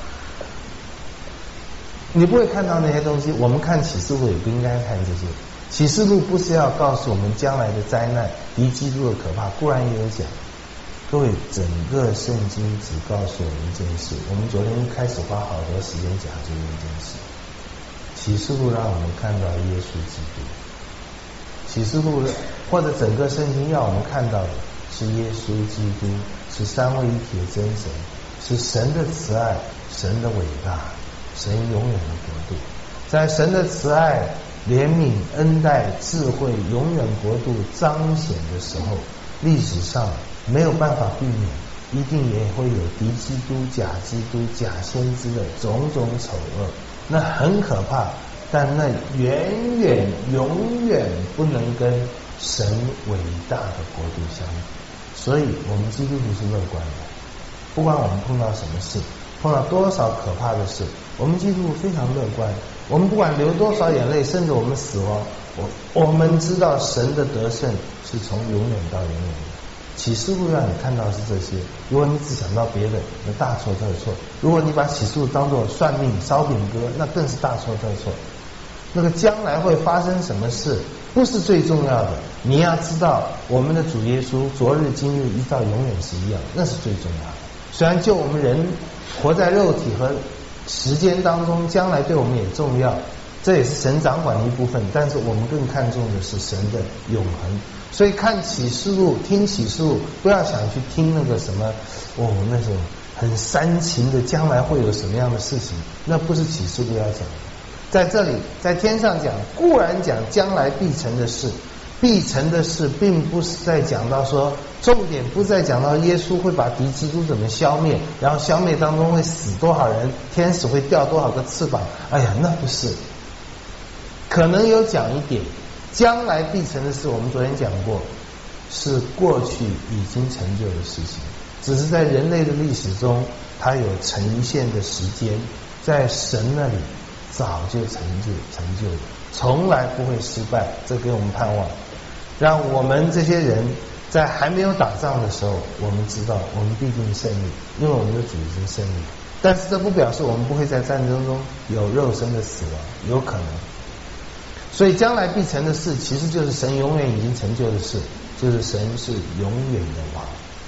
你不会看到那些东西，我们看启示录也不应该看这些。启示录不是要告诉我们将来的灾难、敌基督的可怕，固然也有讲。各位，整个圣经只告诉我们一件事，我们昨天开始花好多时间讲这一件事。启示录让我们看到耶稣基督，启示录或者整个圣经要我们看到的是耶稣基督，是三位一体的真神，是神的慈爱、神的伟大、神永远的国度。在神的慈爱、怜悯、恩待、智慧、永远国度彰显的时候，历史上没有办法避免，一定也会有敌基督、假基督、假先知的种种丑恶，那很可怕，但那远远永远不能跟神伟大的国度相比。所以我们基督徒是乐观的，不管我们碰到什么事，碰到多少可怕的事，我们基督徒非常乐观。我们不管流多少眼泪，甚至我们死亡，我我们知道神的得胜是从永远到永远的。启示录让你看到是这些，如果你只想到别的，那大错特错。如果你把启示录当作算命、烧饼歌，那更是大错特错。那个将来会发生什么事，不是最重要的。你要知道，我们的主耶稣昨日、今日一到永远是一样，那是最重要的。虽然就我们人活在肉体和时间当中，将来对我们也重要，这也是神掌管的一部分，但是我们更看重的是神的永恒。所以看启示录、听启示录，不要想去听那个什么哦，那种很煽情的将来会有什么样的事情，那不是启示录要讲的。在这里，在天上讲，固然讲将来必成的事，必成的事并不是在讲到说，重点不是在讲到耶稣会把敌基督怎么消灭，然后消灭当中会死多少人，天使会掉多少个翅膀，哎呀，那不是。可能有讲一点将来必成的事，我们昨天讲过，是过去已经成就的事情，只是在人类的历史中它有呈现的时间，在神那里早就成就成就的，从来不会失败，这给我们盼望，让我们这些人在还没有打仗的时候，我们知道我们必定胜利，因为我们的主已经胜利。但是这不表示我们不会在战争中有肉身的死亡，有可能。所以将来必成的事，其实就是神永远已经成就的事，就是神是永远的王。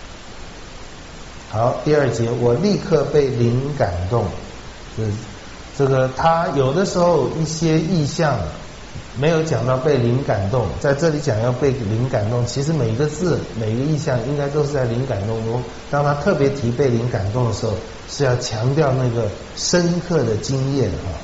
好，第二节，我立刻被灵感动，就是这个他有的时候一些意象没有讲到被灵感动，在这里讲要被灵感动，其实每一个字每一个意象应该都是在灵感动中。当他特别提被灵感动的时候，是要强调那个深刻的经验啊。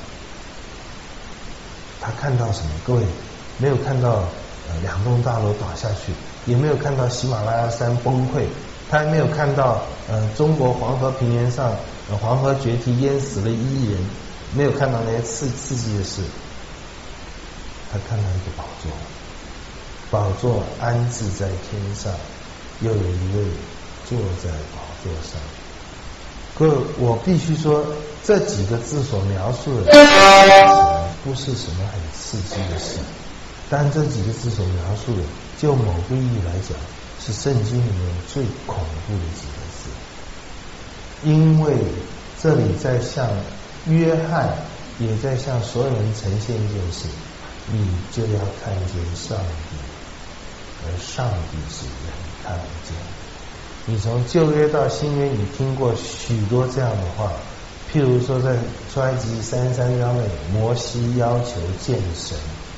他看到什么？各位没有看到呃两栋大楼倒下去，也没有看到喜马拉雅山崩溃，他还没有看到呃中国黄河平原上、呃、黄河决堤淹死了一亿人，没有看到那些刺刺激的事。他看到一个宝座，宝座安置在天上，又有一位坐在宝座上。各位，我必须说，这几个字所描述的不是什么很刺激的事，但这几个字所描述的，就某个意义来讲，是圣经里面最恐怖的几个字。因为这里在向约翰，也在向所有人呈现一件事。你就要看见上帝，而上帝是人看不见的。你从旧约到新约，你听过许多这样的话，譬如说在出埃及三十三章内，摩西要求见神，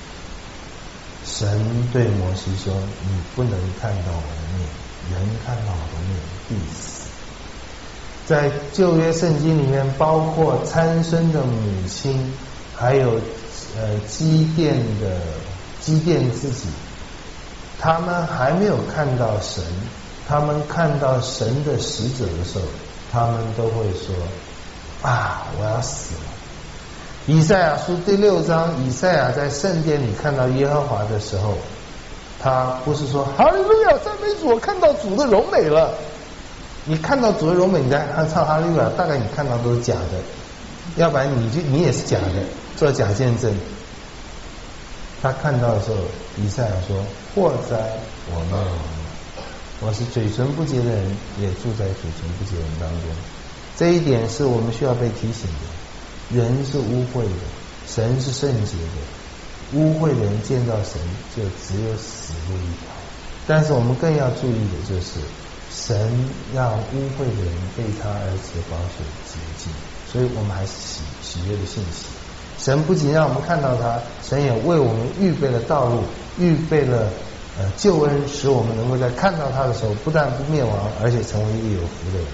神对摩西说：“你不能看到我的面，人看到我的面必死。”在旧约圣经里面，包括参孙的母亲，还有呃，基甸的基甸自己，他们还没有看到神，他们看到神的使者的时候，他们都会说：“啊，我要死了。”以赛亚书第六章，以赛亚在圣殿里看到耶和华的时候，他不是说：“哈利路亚，赞美主，我看到主的荣美了。”你看到主的荣美，你在唱哈利路亚，大概你看到都是假的，要不然你就你也是假的。做假见证。他看到的时候，以赛亚说：“祸哉，我灭亡了！我是嘴唇不洁的人，也住在嘴唇不洁的人当中。”这一点是我们需要被提醒的。人是污秽的，神是圣洁的。污秽的人见到神，就只有死路一条。但是我们更要注意的就是，神让污秽的人被他儿子的宝血洁净，所以我们还是喜喜悦的信息。神不仅让我们看到他，神也为我们预备了道路，预备了呃救恩，使我们能够在看到他的时候，不但不灭亡，而且成为一个有福的人。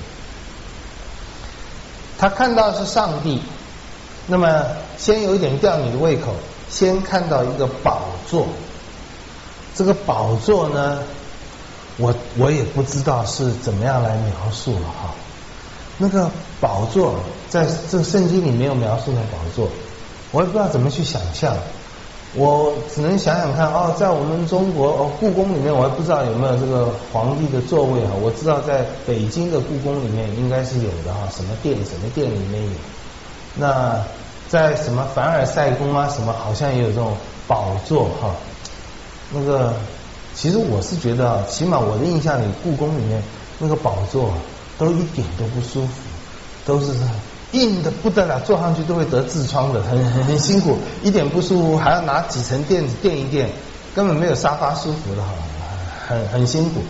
他看到的是上帝，那么先有一点吊你的胃口，先看到一个宝座。这个宝座呢，我我也不知道是怎么样来描述了哈。那个宝座在这个圣经里没有描述那宝座。我也不知道怎么去想象，我只能想想看哦，在我们中国哦故宫里面，我也不知道有没有这个皇帝的座位哈。我知道在北京的故宫里面应该是有的哈，什么殿什么殿里面有。那在什么凡尔赛宫啊什么，好像也有这种宝座哈。那个其实我是觉得啊，起码我的印象里，故宫里面那个宝座都一点都不舒服，都是硬的不得了，坐上去都会得痔疮的，很很很辛苦，一点不舒服，还要拿几层垫子垫一垫，根本没有沙发舒服的哈，很很辛苦。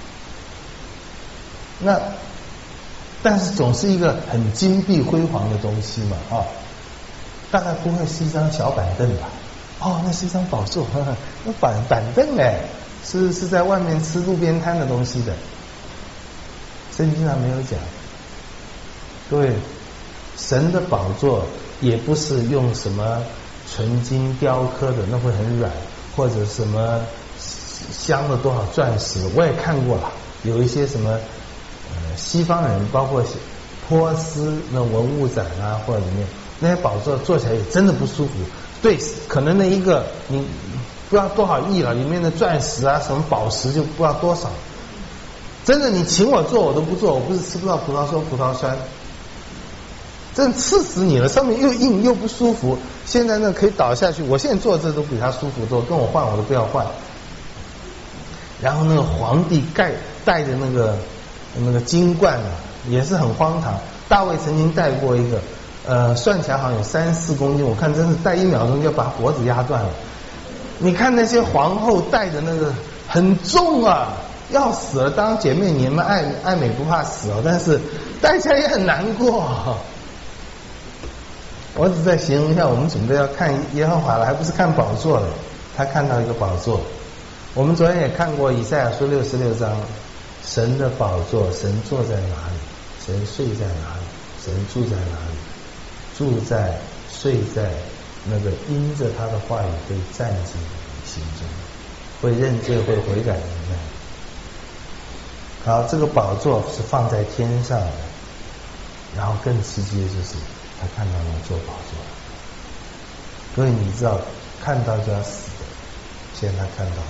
那但是总是一个很金碧辉煌的东西嘛啊，大概不会是一张小板凳吧？哦，那是一张宝座，呵呵，那板板凳哎，是是在外面吃路边摊的东西的，圣经上没有讲。各位。神的宝座也不是用什么纯金雕刻的，那会很软，或者什么镶了多少钻石，我也看过了，有一些什么呃西方人，包括波斯那文物展啊，或者里面那些宝座坐起来也真的不舒服。对，可能那一个你不知道多少亿了，里面的钻石啊，什么宝石就不知道多少。真的，你请我坐我都不坐，我不是吃不到葡萄说葡萄酸。真刺死你了，上面又硬又不舒服。现在呢可以倒下去，我现在坐这都比他舒服多，跟我换我都不要换。然后那个皇帝盖戴的那个那个金冠啊，也是很荒唐。大卫曾经戴过一个，呃，算起来好像有三四公斤，我看真是戴一秒钟就把脖子压断了。你看那些皇后戴的那个很重啊，要死了。当姐妹你们爱爱美不怕死哦，但是戴起来也很难过。 我只在形容一下，我们准备要看耶和华了，还不是看宝座了。他看到一个宝座，我们昨天也看过以赛亚书六十六章，神的宝座，神坐在哪里？神睡在哪里？神住在哪里？住在、睡在那个因着他的话语会站进你心中，会认罪、会悔改的人。好，这个宝座是放在天上的，然后更直接就是他看到那座宝座。各位你知道，看到就要死的，现在他看到了。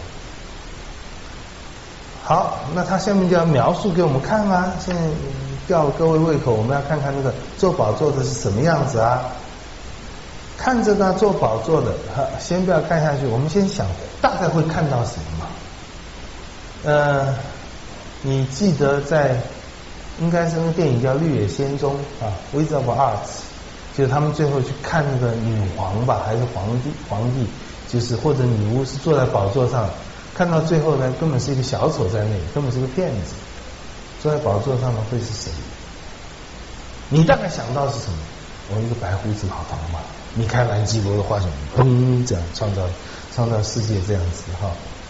好，那他下面就要描述给我们看啊。现在吊各位胃口，我们要看看那个坐宝座的是什么样子啊。看着那坐宝座的，先不要看下去，我们先想大概会看到什么嘛？呃，你记得在应该是那个电影叫《绿野仙踪》啊，《Wizard of Oz》，就是他们最后去看那个女皇吧，还是皇帝？皇帝就是或者女巫是坐在宝座上。看到最后呢，根本是一个小丑在那里，根本是个骗子。坐在宝座上的会是谁？你大概想到是什么？我一个白胡子老头嘛，米开朗基罗的画像，砰，这样创造创造世界这样子哈。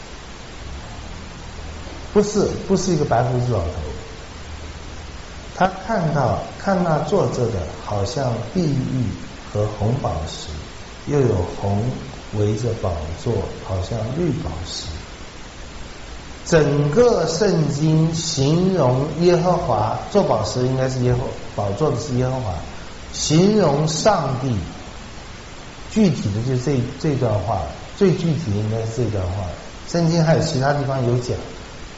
不是，不是一个白胡子老头。他看到看那坐着的，好像碧玉和红宝石，又有红围着宝座，好像绿宝石。整个圣经形容耶和华做宝石，应该是耶和宝座的是耶和华，形容上帝。具体的就是这这段话，最具体的应该是这段话。圣经还有其他地方有讲，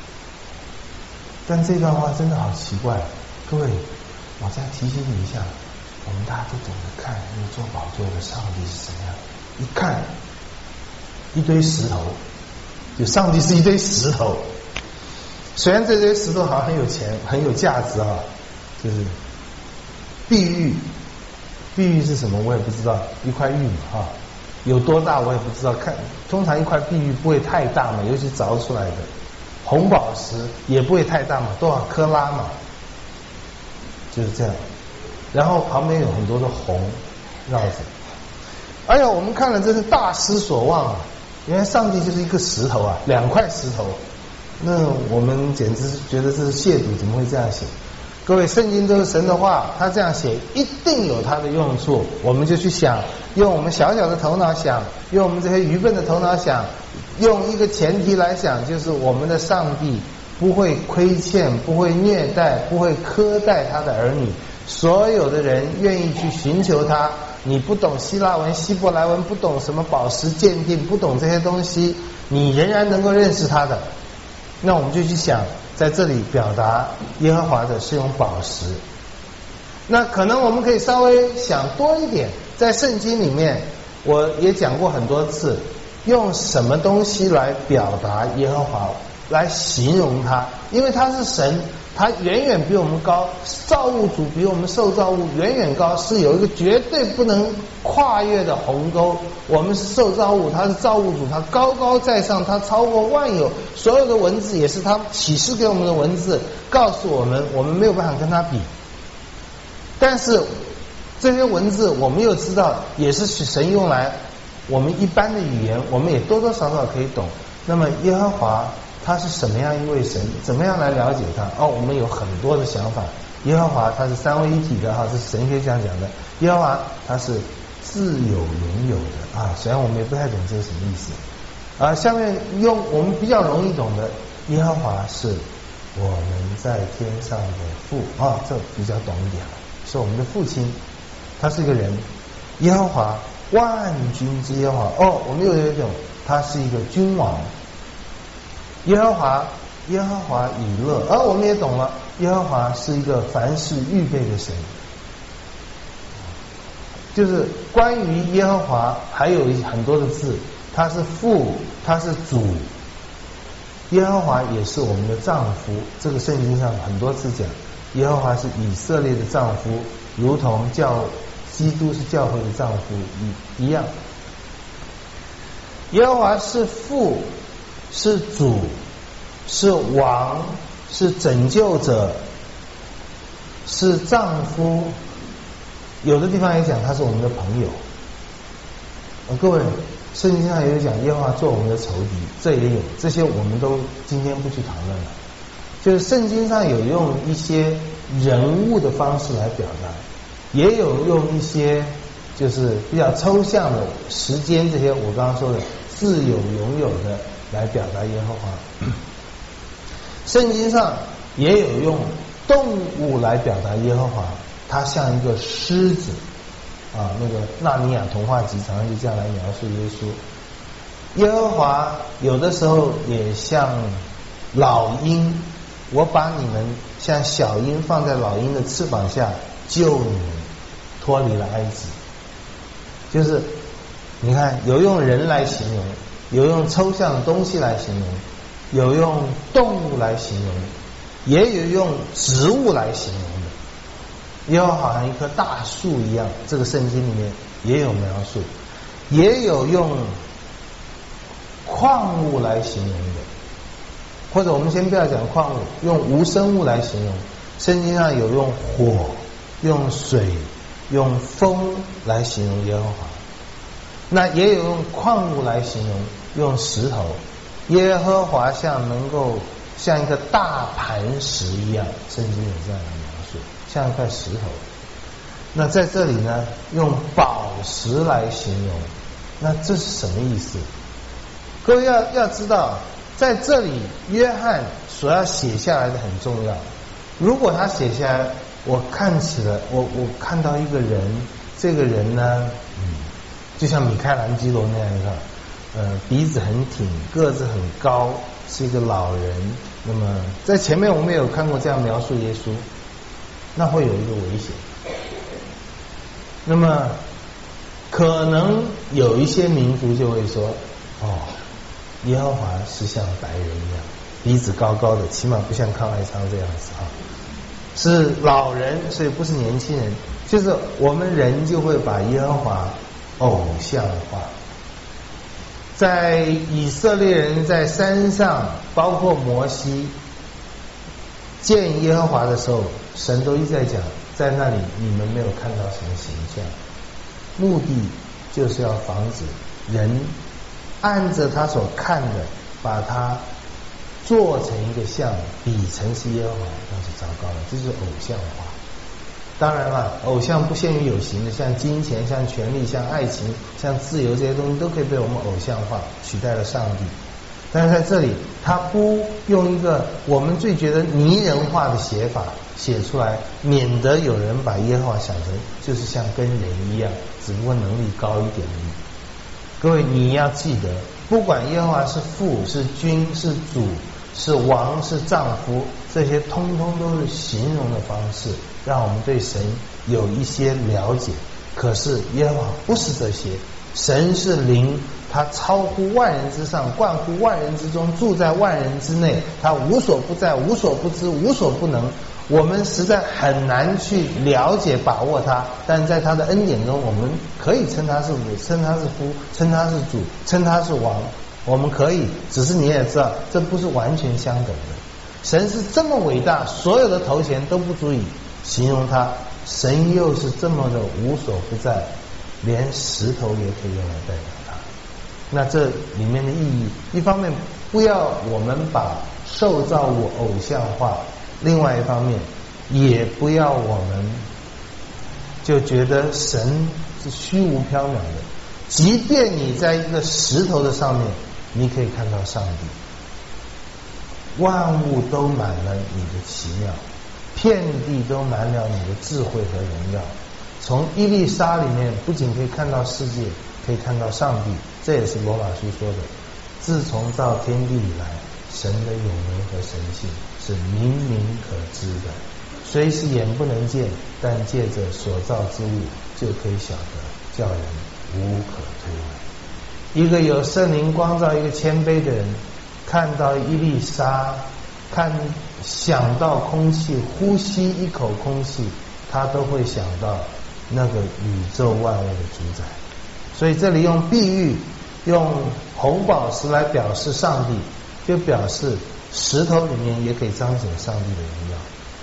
但这段话真的好奇怪。各位，我再提醒你一下，我们大家都懂得看那个做宝座的上帝是什么样。一看，一堆石头。就上帝是一堆石头，虽然这堆石头好像很有钱很有价值啊，就是碧玉，碧玉是什么我也不知道，一块玉嘛啊，有多大我也不知道，看通常一块碧玉不会太大嘛，尤其凿出来的。红宝石也不会太大嘛，多少克拉嘛，就是这样。然后旁边有很多的红绕着，哎呀，我们看了真是大失所望啊！原来上帝就是一个石头啊，两块石头。那我们简直是觉得这是亵渎，怎么会这样写？各位，圣经都是神的话，他这样写一定有他的用处。我们就去想，用我们小小的头脑想，用我们这些愚笨的头脑想，用一个前提来想，就是我们的上帝不会亏欠，不会虐待，不会苛待他的儿女。所有的人愿意去寻求他。你不懂希腊文、希伯来文，不懂什么宝石鉴定，不懂这些东西，你仍然能够认识他的。那我们就去想，在这里表达耶和华的是用宝石。那可能我们可以稍微想多一点，在圣经里面我也讲过很多次，用什么东西来表达耶和华，来形容他，因为他是神，他远远比我们高，造物主比我们受造物远远高，是有一个绝对不能跨越的鸿沟。我们是受造物，他是造物主，他高高在上，他超过万有，所有的文字也是他启示给我们的文字，告诉我们我们没有办法跟他比。但是这些文字我们又知道也是神用来我们一般的语言，我们也多多少少可以懂。那么耶和华他是什么样一位神？怎么样来了解他？哦，我们有很多的想法。耶和华他是三位一体的哈，这是神学这样讲的。耶和华他是自有永有的啊，虽然我们也不太懂这是什么意思啊。下面用我们比较容易懂的，耶和华是我们在天上的父啊，这比较懂一点了，是我们的父亲，他是一个人。耶和华万军之耶和华，哦，我们又有一种，他是一个君王。耶和华，耶和华以乐，而、哦、我们也懂了，耶和华是一个凡事预备的神。就是关于耶和华还有很多的字，他是父，他是主，耶和华也是我们的丈夫。这个圣经上很多次讲，耶和华是以色列的丈夫，如同教基督是教会的丈夫一一样。耶和华是父，是主，是王，是拯救者，是丈夫， 有的地方也讲他是我们的朋友。呃，各位，圣经上也有讲耶和华做我们的仇敌，这也有，这些我们都今天不去讨论了。就是圣经上有用一些人物的方式来表达，也有用一些就是比较抽象的时间，这些我刚刚说的自有拥有的来表达耶和华。圣经上也有用动物来表达耶和华，它像一个狮子啊，那个纳尼亚童话集常常就这样来描述耶稣。耶和华有的时候也像老鹰，我把你们像小鹰放在老鹰的翅膀下，救你们脱离了埃及。就是你看，有用人来形容，有用抽象的东西来形容，有用动物来形容，也有用植物来形容的。耶和华好像一棵大树一样，这个圣经里面也有描述，也有用矿物来形容的，或者我们先不要讲矿物，用无生物来形容。圣经上有用火、用水、用风来形容耶和华，那也有用矿物来形容，用石头。耶和华像能够像一个大磐石一样，圣经有这样的描述，像一块石头。那在这里呢，用宝石来形容，那这是什么意思？各位要要知道，在这里约翰所要写下来的很重要。如果他写下来，我看起来，我我看到一个人，这个人呢，嗯，就像米开朗基罗那样的，呃，鼻子很挺，个子很高，是一个老人。那么在前面我们也有看过这样描述耶稣，那会有一个危险。那么可能有一些民族就会说，哦，耶和华是像白人一样，鼻子高高的，起码不像康爱昌这样子啊，是老人，所以不是年轻人。就是我们人就会把耶和华偶像化。在以色列人在山上，包括摩西见耶和华的时候，神都一直在讲，在那里你们没有看到什么形象，目的就是要防止人按着他所看的，把它做成一个像，比成是耶和华，那是糟糕了，这是偶像化。当然了，偶像不限于有形的，像金钱、像权力、像爱情、像自由，这些东西都可以被我们偶像化，取代了上帝。但是在这里，他不用一个我们最觉得拟人化的写法写出来，免得有人把耶和华想成就是像跟人一样，只不过能力高一点而已。各位，你要记得，不管耶和华是父、是君、是主、是王、是丈夫，这些通通都是形容的方式，让我们对神有一些了解。可是耶和华不是这些，神是灵，他超乎万人之上，贯乎万人之中，住在万人之内，他无所不在，无所不知，无所不能。我们实在很难去了解把握他，但在他的恩典中，我们可以称他是主，称他是夫，称他是主，称他是王，我们可以。只是你也知道，这不是完全相等的。神是这么伟大，所有的头衔都不足以形容他，神又是这么的无所不在，连石头也可以用来代表他。那这里面的意义，一方面不要我们把受造物偶像化，另外一方面也不要我们就觉得神是虚无缥缈的。即便你在一个石头的上面，你可以看到上帝，万物都满了你的奇妙，遍地都满了你的智慧和荣耀。从伊丽莎里面不仅可以看到世界，可以看到上帝。这也是罗马书说的，自从造天地以来，神的永能和神性是明明可知的，虽是眼不能见，但借着所造之物就可以晓得，叫人无可推诿。一个有圣灵光照、一个谦卑的人，看到伊丽莎，看想到空气，呼吸一口空气，他都会想到那个宇宙万物的主宰。所以这里用比喻，用红宝石来表示上帝，就表示石头里面也可以彰显上帝的荣耀。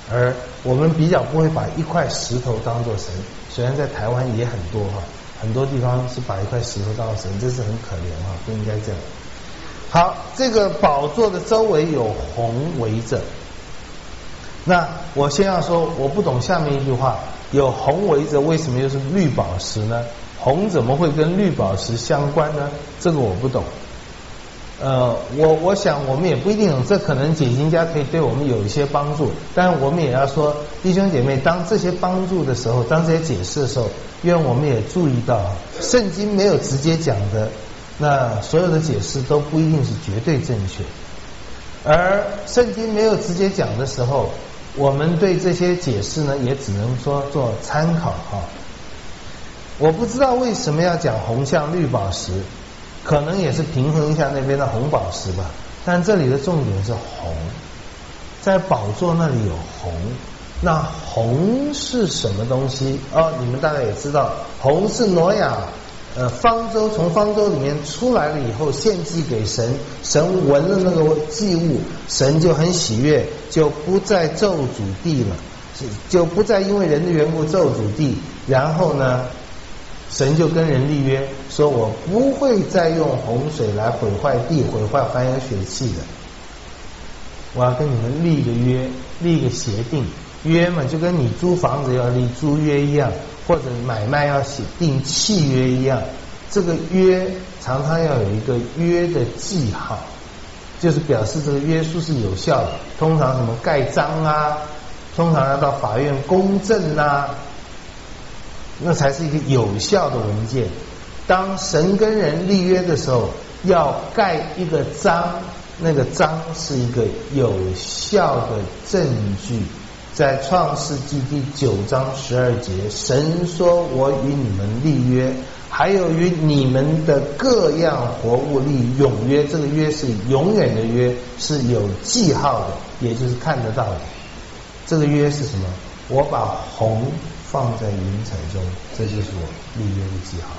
而我们比较不会把一块石头当作神，虽然在台湾也很多哈，很多地方是把一块石头当作神，这是很可怜哈，不应该这样。好，这个宝座的周围有红围着。那我先要说，我不懂下面一句话，有红围着，为什么又是绿宝石呢？红怎么会跟绿宝石相关呢？这个我不懂。呃，我我想我们也不一定懂，这可能解经家可以对我们有一些帮助，但我们也要说，弟兄姐妹，当这些帮助的时候，当这些解释的时候，愿我们也注意到，圣经没有直接讲的，那所有的解释都不一定是绝对正确，而圣经没有直接讲的时候，我们对这些解释呢，也只能说做参考哈。我不知道为什么要讲红像绿宝石，可能也是平衡一下那边的红宝石吧。但这里的重点是红，在宝座那里有红。那红是什么东西？哦，你们大概也知道，红是挪亚呃方舟从方舟里面出来了以后献祭给神，神闻了那个祭物，神就很喜悦，就不再咒诅地了，就不再因为人的缘故咒诅地。然后呢，神就跟人立约，说我不会再用洪水来毁坏地，毁坏凡有血气的。我要跟你们立一个约，立一个协定。约嘛，就跟你租房子要立租约一样，或者买卖要写订契约一样。这个约常常要有一个约的记号，就是表示这个约书是有效的。通常什么盖章啊，通常要到法院公证啊，那才是一个有效的文件。当神跟人立约的时候，要盖一个章，那个章是一个有效的证据。在创世纪第九章十二节，神说我与你们立约，还有与你们的各样活物立永约。这个约是永远的约，是有记号的，也就是看得到的。这个约是什么？我把红放在云彩中，这就是我立约的记号。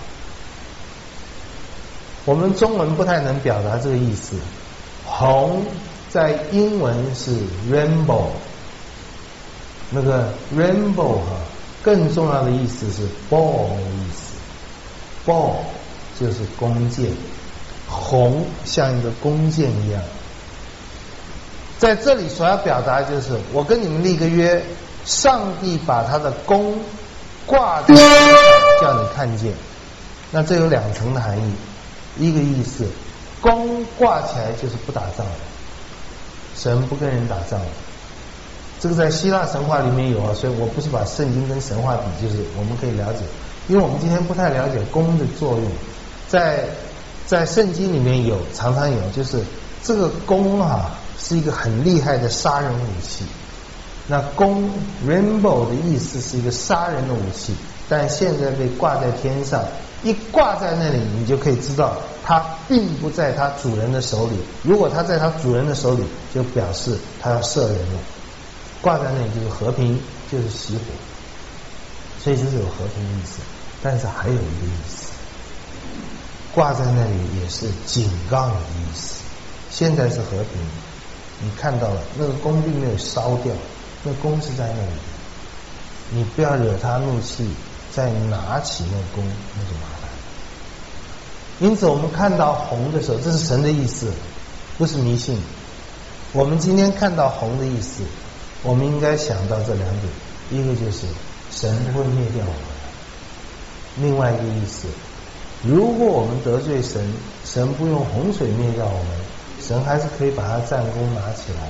我们中文不太能表达这个意思。红在英文是 rainbow， 那个 rainbow 哈，更重要的意思是 ball 的意思。ball 就是弓箭，红像一个弓箭一样。在这里所要表达的就是，我跟你们立个约，上帝把他的弓挂在叫你看见。那这有两层的含义，一个意思，弓挂起来就是不打仗的，神不跟人打仗的。这个在希腊神话里面有啊，所以我不是把圣经跟神话比，就是我们可以了解，因为我们今天不太了解弓的作用，在在圣经里面有，常常有，就是这个弓啊是一个很厉害的杀人武器。那弓 rainbow 的意思是一个杀人的武器，但现在被挂在天上，一挂在那里，你就可以知道它并不在它主人的手里。如果它在它主人的手里，就表示它要射人了。挂在那里就是和平，就是熄火，所以这是有和平的意思。但是还有一个意思，挂在那里也是警告你的意思。现在是和平，你看到了那个弓并没有烧掉，那弓是在那里，你不要惹他怒气，再拿起那弓，那就麻烦。因此我们看到红的时候，这是神的意思，不是迷信。我们今天看到红的意思，我们应该想到这两点，一个就是神不会灭掉我们，另外一个意思，如果我们得罪神，神不用洪水灭掉我们，神还是可以把他战功拿起来。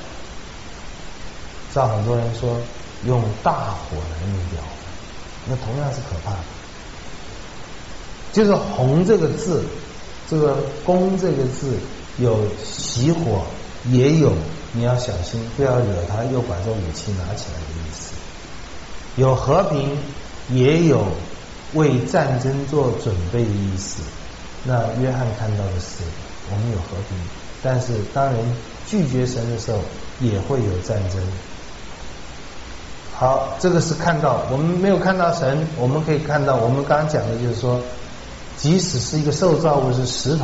照很多人说用大火来灭掉我们，那同样是可怕的。就是红这个字，这个弓这个字有熄火，也有你要小心不要惹他又把这武器拿起来的意思。有和平，也有为战争做准备的意思。那约翰看到的是我们有和平，但是当人拒绝神的时候也会有战争。好，这个是看到，我们没有看到神，我们可以看到，我们刚刚讲的就是说，即使是一个受造物是石头，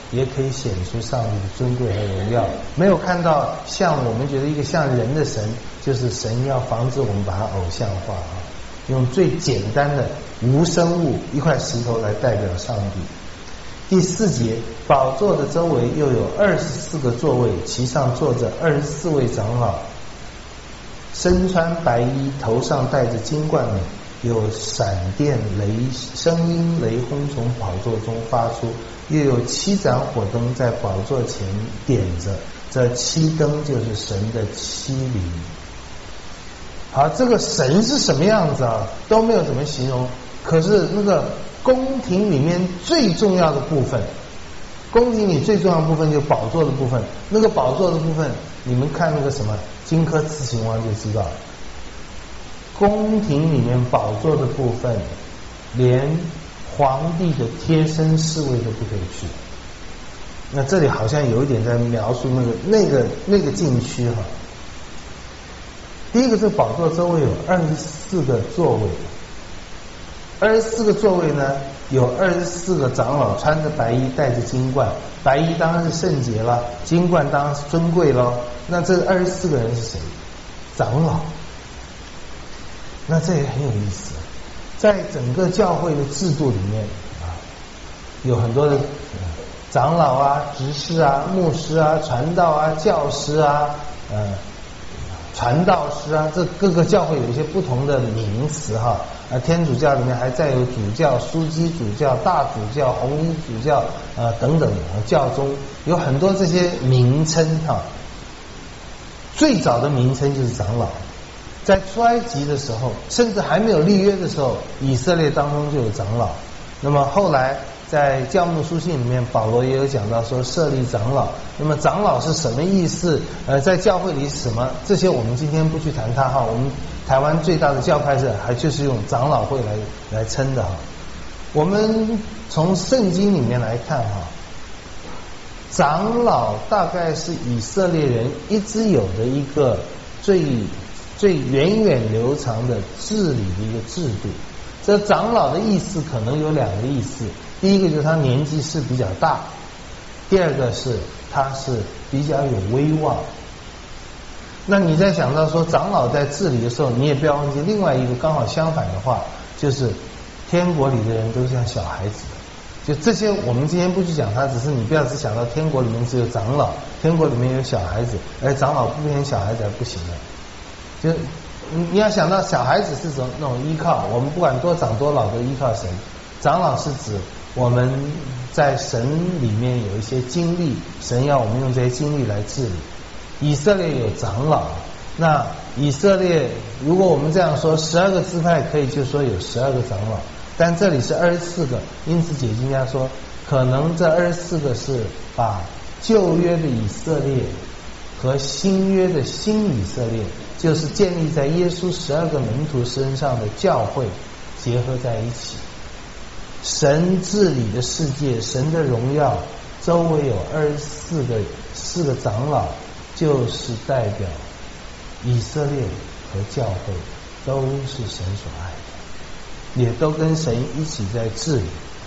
也可以显出上帝的尊贵和荣耀。没有看到像我们觉得一个像人的神，就是神要防止我们把它偶像化啊，用最简单的无生物一块石头来代表上帝。第四节，宝座的周围又有二十四个座位，其上坐着二十四位长老，身穿白衣，头上戴着金冠冕，有闪电雷声音雷轰从宝座中发出，又有七盏火灯在宝座前点着，这七灯就是神的七灵。好，这个神是什么样子啊？都没有怎么形容。可是那个宫廷里面最重要的部分，宫廷里最重要的部分就是宝座的部分。那个宝座的部分，你们看那个什么荆轲刺秦王就知道了。宫廷里面宝座的部分，连皇帝的贴身侍卫都不可以去。那这里好像有一点在描述那个那个那个禁区哈。第一个，这个宝座周围有二十四个座位，二十四个座位呢，有二十四个长老穿着白衣，戴着金冠。白衣当然是圣洁了，金冠当然是尊贵了。那这二十四个人是谁？长老。那这也很有意思，在整个教会的制度里面啊，有很多的长老啊、执事啊、牧师啊、传道啊、教师啊、呃、传道师啊，这各个教会有一些不同的名词哈。啊，天主教里面还再有主教、枢机主教、大主教、红衣主教啊、呃、等等啊，教宗有很多这些名称哈。最早的名称就是长老。在出埃及的时候，甚至还没有立约的时候，以色列当中就有长老。那么后来在教牧书信里面，保罗也有讲到说设立长老。那么长老是什么意思？呃，在教会里是什么？这些我们今天不去谈它哈。我们台湾最大的教派是还就是用长老会来来称的哈。我们从圣经里面来看哈，长老大概是以色列人一直有的一个最最源远流长的治理的一个制度。这长老的意思可能有两个意思，第一个就是他年纪是比较大，第二个是他是比较有威望。那你在想到说长老在治理的时候，你也不要忘记另外一个刚好相反的话，就是天国里的人都是像小孩子的。就这些我们今天不去讲它，只是你不要只想到天国里面只有长老，天国里面有小孩子，而长老不偏小孩子还不行的。就你要想到小孩子是种那种依靠，我们不管多长多老都依靠神。长老是指我们在神里面有一些经历，神要我们用这些经历来治理。以色列有长老，那以色列如果我们这样说，十二个支派可以就说有十二个长老，但这里是二十四个，因此解经家说，可能这二十四个是把旧约的以色列和新约的新以色列，就是建立在耶稣十二个门徒身上的教会结合在一起。神治理的世界，神的荣耀，周围有二十四个四个长老，就是代表以色列和教会都是神所爱的，也都跟神一起在治理。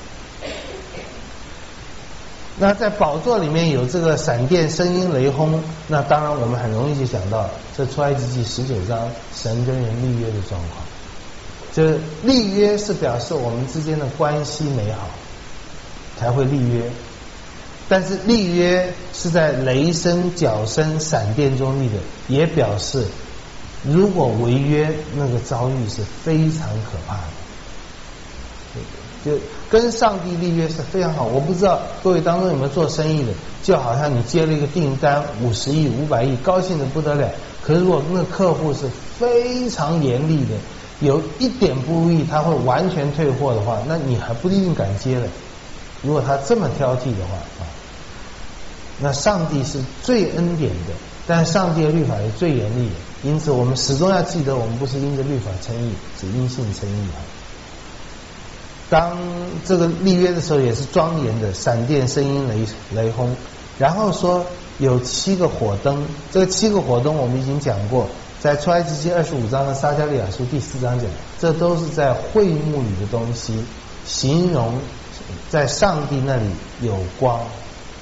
那在宝座里面有这个闪电、声音、雷轰，那当然我们很容易就想到这出埃及记十九章神跟人立约的状况。这立约是表示我们之间的关系美好才会立约，但是立约是在雷声、角声、闪电中立的，也表示如果违约，那个遭遇是非常可怕的。就跟上帝立约是非常好。我不知道各位当中有没有做生意的，就好像你接了一个订单五十亿、五百亿，高兴的不得了。可是如果那个客户是非常严厉的，有一点不如意他会完全退货的话，那你还不一定敢接了。如果他这么挑剔的话啊，那上帝是最恩典的，但上帝的律法是最严厉的。因此我们始终要记得，我们不是因着律法称义，只因信称义啊。当这个立约的时候也是庄严的，闪电、声音、雷雷轰，然后说有七个火灯。这个七个火灯我们已经讲过，在出埃及记二十五章和撒迦利亚书第四章讲，这都是在会幕里的东西，形容在上帝那里有光。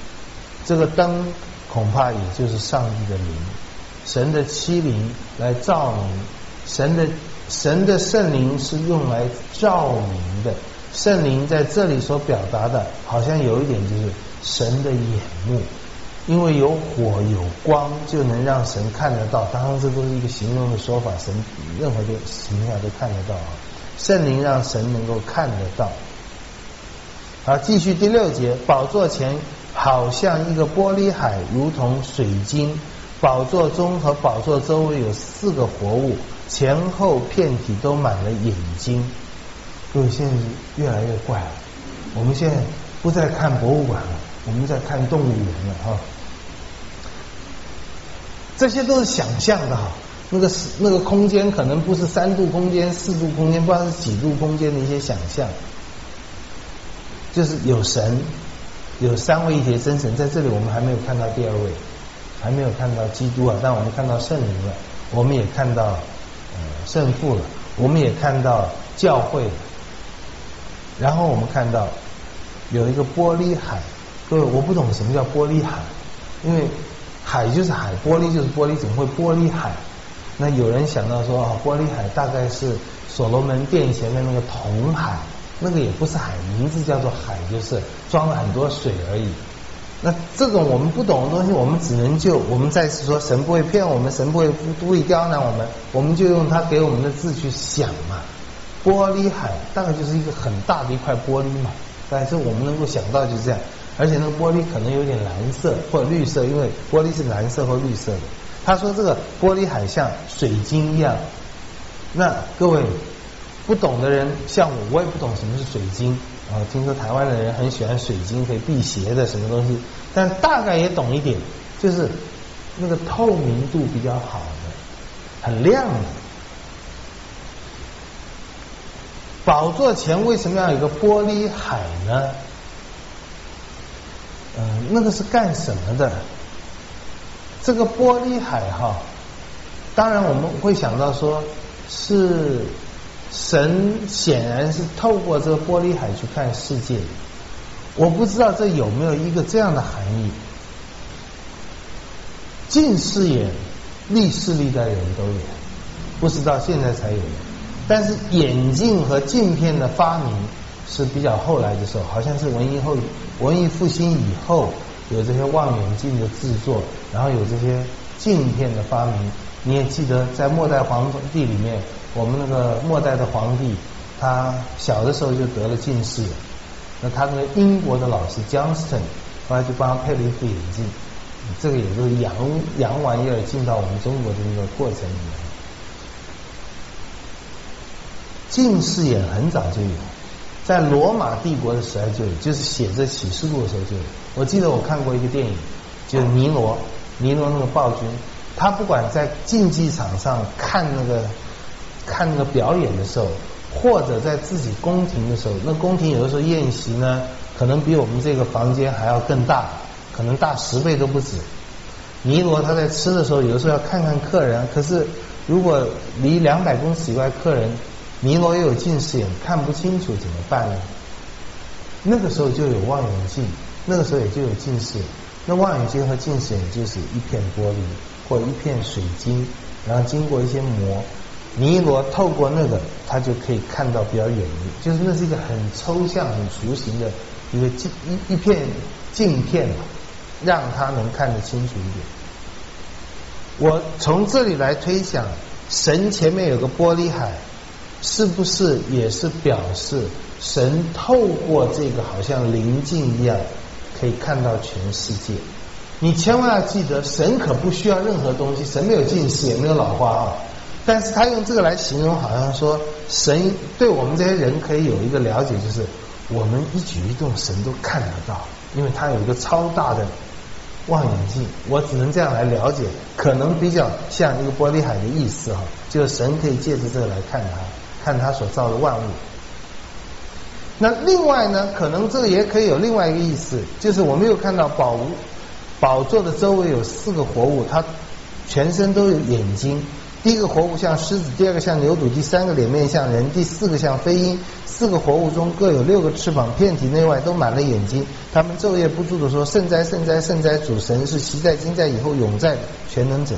这个灯恐怕也就是上帝的灵，神的七灵来照明，神的神的圣灵是用来照明的。圣灵在这里所表达的，好像有一点就是神的眼目，因为有火有光，就能让神看得到。当然，这都是一个形容的说法，神任何的形象都看得到啊。圣灵让神能够看得到。好，继续第六节，宝座前好像一个玻璃海，如同水晶。宝座中和宝座周围有四个活物，前后遍体都满了眼睛。各位，现在越来越怪了，我们现在不再看博物馆了，我们在看动物园了哈。这些都是想象的哈，那个那个空间可能不是三度空间、四度空间，不知道是几度空间的一些想象。就是有神，有三位一体真神，在这里我们还没有看到第二位，还没有看到基督啊，但我们看到圣灵了，我们也看到呃圣父了，我们也看到教会了。然后我们看到有一个玻璃海，各位，我不懂什么叫玻璃海，因为海就是海，玻璃就是玻璃，怎么会玻璃海？那有人想到说啊，玻璃海大概是所罗门殿前的那个铜海，那个也不是海，名字叫做海，就是装了很多水而已。那这种我们不懂的东西，我们只能就我们再次说，神不会骗我们，神不会故意刁难我们，我们就用他给我们的字去想嘛。玻璃海大概就是一个很大的一块玻璃嘛，但是我们能够想到就是这样，而且那个玻璃可能有点蓝色或者绿色，因为玻璃是蓝色或绿色的。他说这个玻璃海像水晶一样，那各位不懂的人，像我，我也不懂什么是水晶啊。听说台湾的人很喜欢水晶，可以辟邪的什么东西，但大概也懂一点，就是那个透明度比较好的，很亮的。宝座前为什么要有个玻璃海呢？嗯、呃，那个是干什么的？这个玻璃海哈，当然我们会想到说，是神显然是透过这个玻璃海去看世界。我不知道这有没有一个这样的含义。近视眼历世历代人都有，不是到现在才有的。但是眼镜和镜片的发明是比较后来的时候，好像是文艺后文艺复兴以后有这些望远镜的制作，然后有这些镜片的发明。你也记得在末代皇帝里面，我们那个末代的皇帝，他小的时候就得了近视眼，那他那个英国的老师 Johnston 后来就帮他配了一副眼镜，这个也是洋洋玩意儿进到我们中国的那个过程里面。近视眼很早就有，在罗马帝国的时代就有，就是写这启示录的时候就有。我记得我看过一个电影，就是尼罗，尼罗那个暴君，他不管在竞技场上看那个看那个表演的时候，或者在自己宫廷的时候，那宫廷有的时候宴席呢，可能比我们这个房间还要更大，可能大十倍都不止。尼罗他在吃的时候，有的时候要看看客人，可是如果离两百公尺以外客人，尼罗又有近视眼，看不清楚怎么办呢？那个时候就有望远镜，那个时候也就有近视眼。那望远镜和近视眼就是一片玻璃或一片水晶，然后经过一些膜，尼罗透过那个，他就可以看到比较远的，就是那是一个很抽象、很雏形的一个镜一一片镜片，让他能看得清楚一点。我从这里来推想，神前面有个玻璃海。是不是也是表示神透过这个好像灵镜一样可以看到全世界？你千万要记得，神可不需要任何东西，神没有近视也没有老花啊，但是他用这个来形容，好像说神对我们这些人可以有一个了解，就是我们一举一动神都看得到，因为他有一个超大的望远镜。我只能这样来了解，可能比较像一个玻璃海的意思哈，就是神可以借着这个来看他。看他所造的万物。那另外呢，可能这个也可以有另外一个意思，就是我们又看到宝宝座的周围有四个活物，它全身都有眼睛。第一个活物像狮子，第二个像牛犊，第三个脸面像人，第四个像飞鹰。 四个活物中各有六个翅膀，遍体内外都满了眼睛。他们昼夜不住地说：圣哉，圣哉，圣哉！主神是昔在、今在、以后永在的全能者。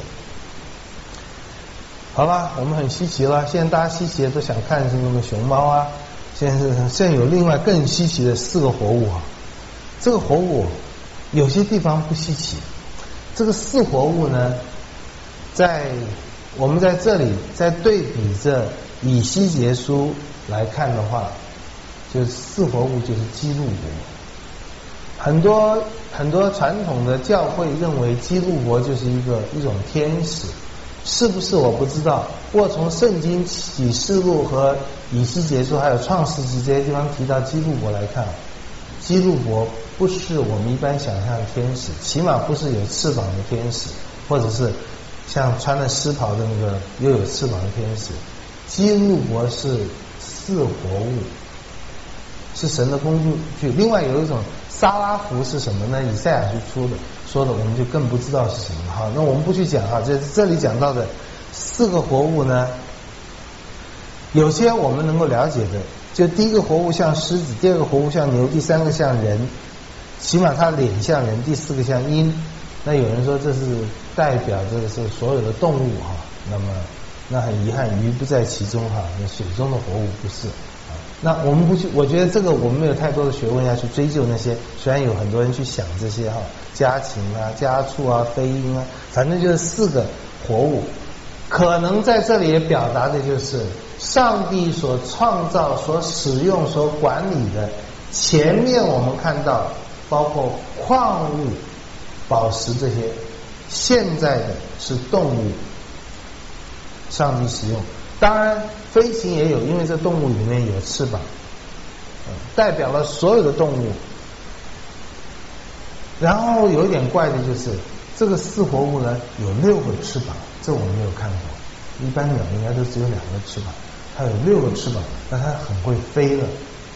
好吧，我们很稀奇了。现在大家稀奇的都想看是那个熊猫啊，现在是现在有另外更稀奇的四个活物啊。这个活物有些地方不稀奇，这个四活物呢，在我们在这里在对比着以西结书来看的话，就是四活物就是基路伯。很多很多传统的教会认为基路伯就是一个一种天使，是不是我不知道。不过从圣经启示录和以西结书还有创世纪这些地方提到基路伯来看，基路伯不是我们一般想象的天使，起码不是有翅膀的天使，或者是像穿了狮袍的那个又有翅膀的天使。基路伯是四活物，是神的工具。另外有一种撒拉弗是什么呢？以赛亚书出的说的，我们就更不知道是什么。好，那我们不去讲哈。这这里讲到的四个活物呢，有些我们能够了解的，就第一个活物像狮子，第二个活物像牛，第三个像人，起码它脸像人，第四个像鹰。那有人说这是代表这个是所有的动物哈，那么那很遗憾，鱼不在其中哈，那水中的活物不是。那我们不去，我觉得这个我们没有太多的学问要去追究那些，虽然有很多人去想这些哈，家禽啊、家畜啊、飞鹰啊，反正就是四个活物，可能在这里也表达的就是上帝所创造、所使用、所管理的。前面我们看到包括矿物、宝石这些，现在的是动物，上帝使用。当然飞行也有，因为这动物里面有翅膀，嗯，代表了所有的动物。然后有一点怪的就是这个四活物呢有六个翅膀，这我没有看过。一般鸟应该都只有两个翅膀，它有六个翅膀，那它很会飞了。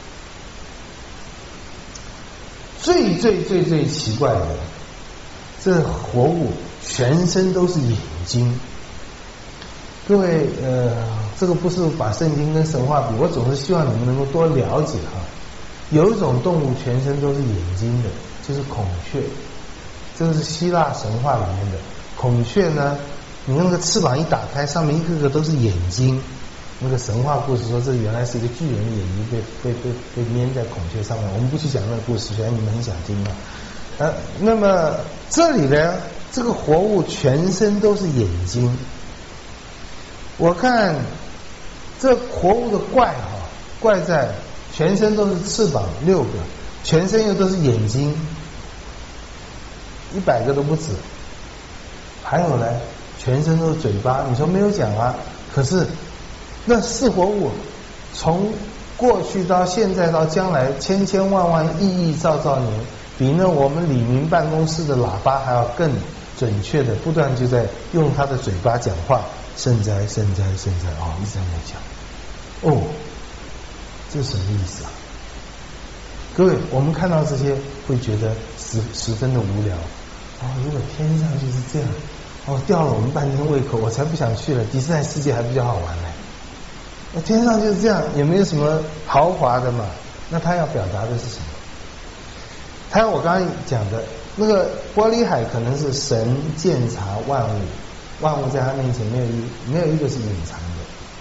最最最最奇怪的，这活物全身都是眼睛。各位，呃，这个不是把圣经跟神话比，我总是希望你们能够多了解哈。有一种动物全身都是眼睛的，就是孔雀。这个是希腊神话里面的孔雀呢，你用那个翅膀一打开，上面一个个都是眼睛。那个神话故事说，这原来是一个巨人的眼睛被被被被粘在孔雀上面。我们不去讲那个故事，虽然你们很想听嘛。呃，那么这里呢，这个活物全身都是眼睛。我看这活物的怪哈，怪在全身都是翅膀六个，全身又都是眼睛，一百个都不止。还有呢，全身都是嘴巴。你说没有讲啊？可是那四活物从过去到现在到将来，千千万万亿亿兆兆年，比那我们李明办公室的喇叭还要更准确的，不断就在用他的嘴巴讲话。圣哉，圣哉，圣哉！哦，一直在那讲。哦，这是什么意思啊？各位，我们看到这些会觉得十十分的无聊。哦，如果天上就是这样，哦，吊了我们半天胃口，我才不想去了。迪士尼世界还比较好玩呢。那天上就是这样，也没有什么豪华的嘛。那他要表达的是什么？他我刚刚讲的那个玻璃海，可能是神鉴察万物。万物在他面前没有一没有一个是隐藏的。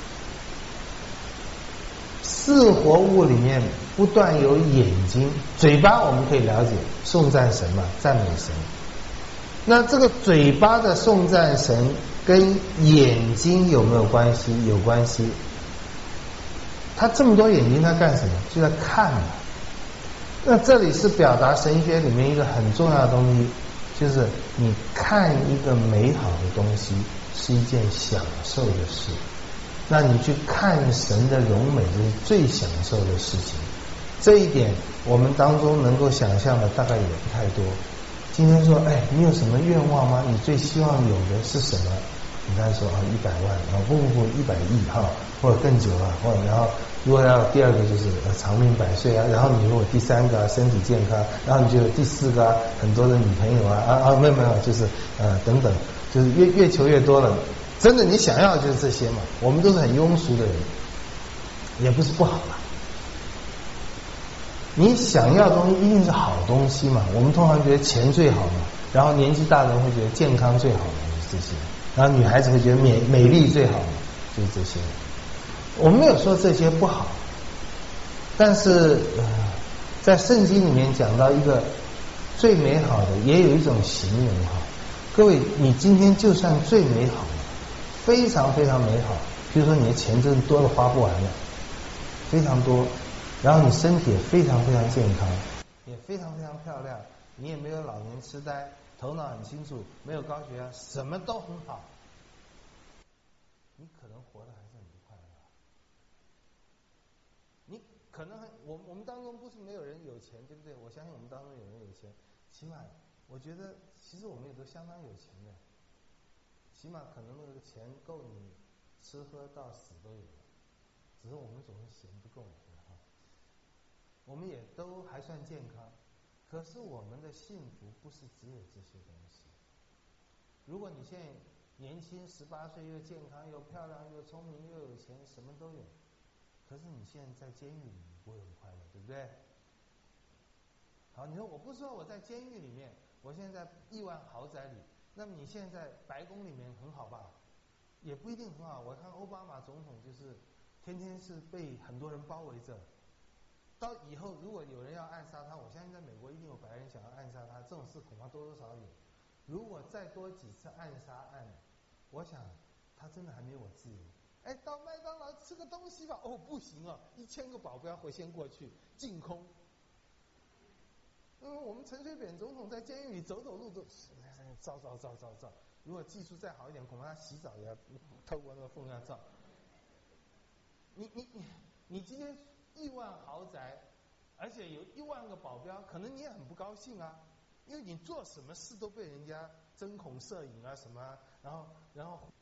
四活物里面不断有眼睛，嘴巴我们可以了解，颂赞神嘛，赞美神。那这个嘴巴的颂赞神跟眼睛有没有关系？有关系。他这么多眼睛，他干什么？就在看嘛。那这里是表达神学里面一个很重要的东西。就是你看一个美好的东西是一件享受的事，那你去看神的荣美就是最享受的事情。这一点我们当中能够想象的大概也不太多。今天说，哎，你有什么愿望吗？你最希望有的是什么？你刚才说啊，一百万啊，不不不，一百亿哈，或者更久了，或者然后如果要第二个就是呃长命百岁啊，然后你如果第三个啊身体健康，然后你就有第四个啊很多的女朋友啊啊啊没有没有就是呃等等，就是越越求越多了。真的你想要的就是这些嘛，我们都是很庸俗的人，也不是不好啦。 你想要的东西一定是好东西嘛？我们通常觉得钱最好嘛，然后年纪大的人会觉得健康最好嘛，就是这些。然后女孩子会觉得美美丽最好嘛，就是这些。我没有说这些不好，但是、呃、在圣经里面讲到一个最美好的，也有一种形容哈。各位，你今天就算最美好了，非常非常美好，比如说你的钱真的多的花不完了，非常多。然后你身体也非常非常健康，也非常非常漂亮，你也没有老年痴呆，头脑很清楚，没有高血压，什么都很好，你可能活得还是很不快乐。你可能很，我我们当中不是没有人有钱，对不对？我相信我们当中有人有钱，起码我觉得其实我们也都相当有钱的，起码可能那个钱够你吃喝到死都有了，只是我们总是嫌不够。我们也都还算健康，可是我们的幸福不是只有这些东西。如果你现在年轻，十八岁又健康又漂亮又聪明又有钱，什么都有，可是你现在在监狱里面不会很快乐，对不对？好，你说我不是说我在监狱里面，我现在在亿万豪宅里，那么你现在在白宫里面很好吧？也不一定很好。我看奥巴马总统就是天天是被很多人包围着。到以后如果有人要暗杀他，我相信在美国一定有白人想要暗杀他，这种事恐怕多多少少有。如果再多几次暗杀案，我想他真的还没有我自由。哎，到麦当劳吃个东西吧，哦不行哦，一千个保镖会先过去净空。嗯，我们陈水扁总统在监狱里走走路都照照照照照，如果技术再好一点，恐怕他洗澡也要透过那个缝要照。你你你你今天亿万豪宅，而且有一万个保镖，可能你也很不高兴啊，因为你做什么事都被人家针孔摄影啊什么，然后然后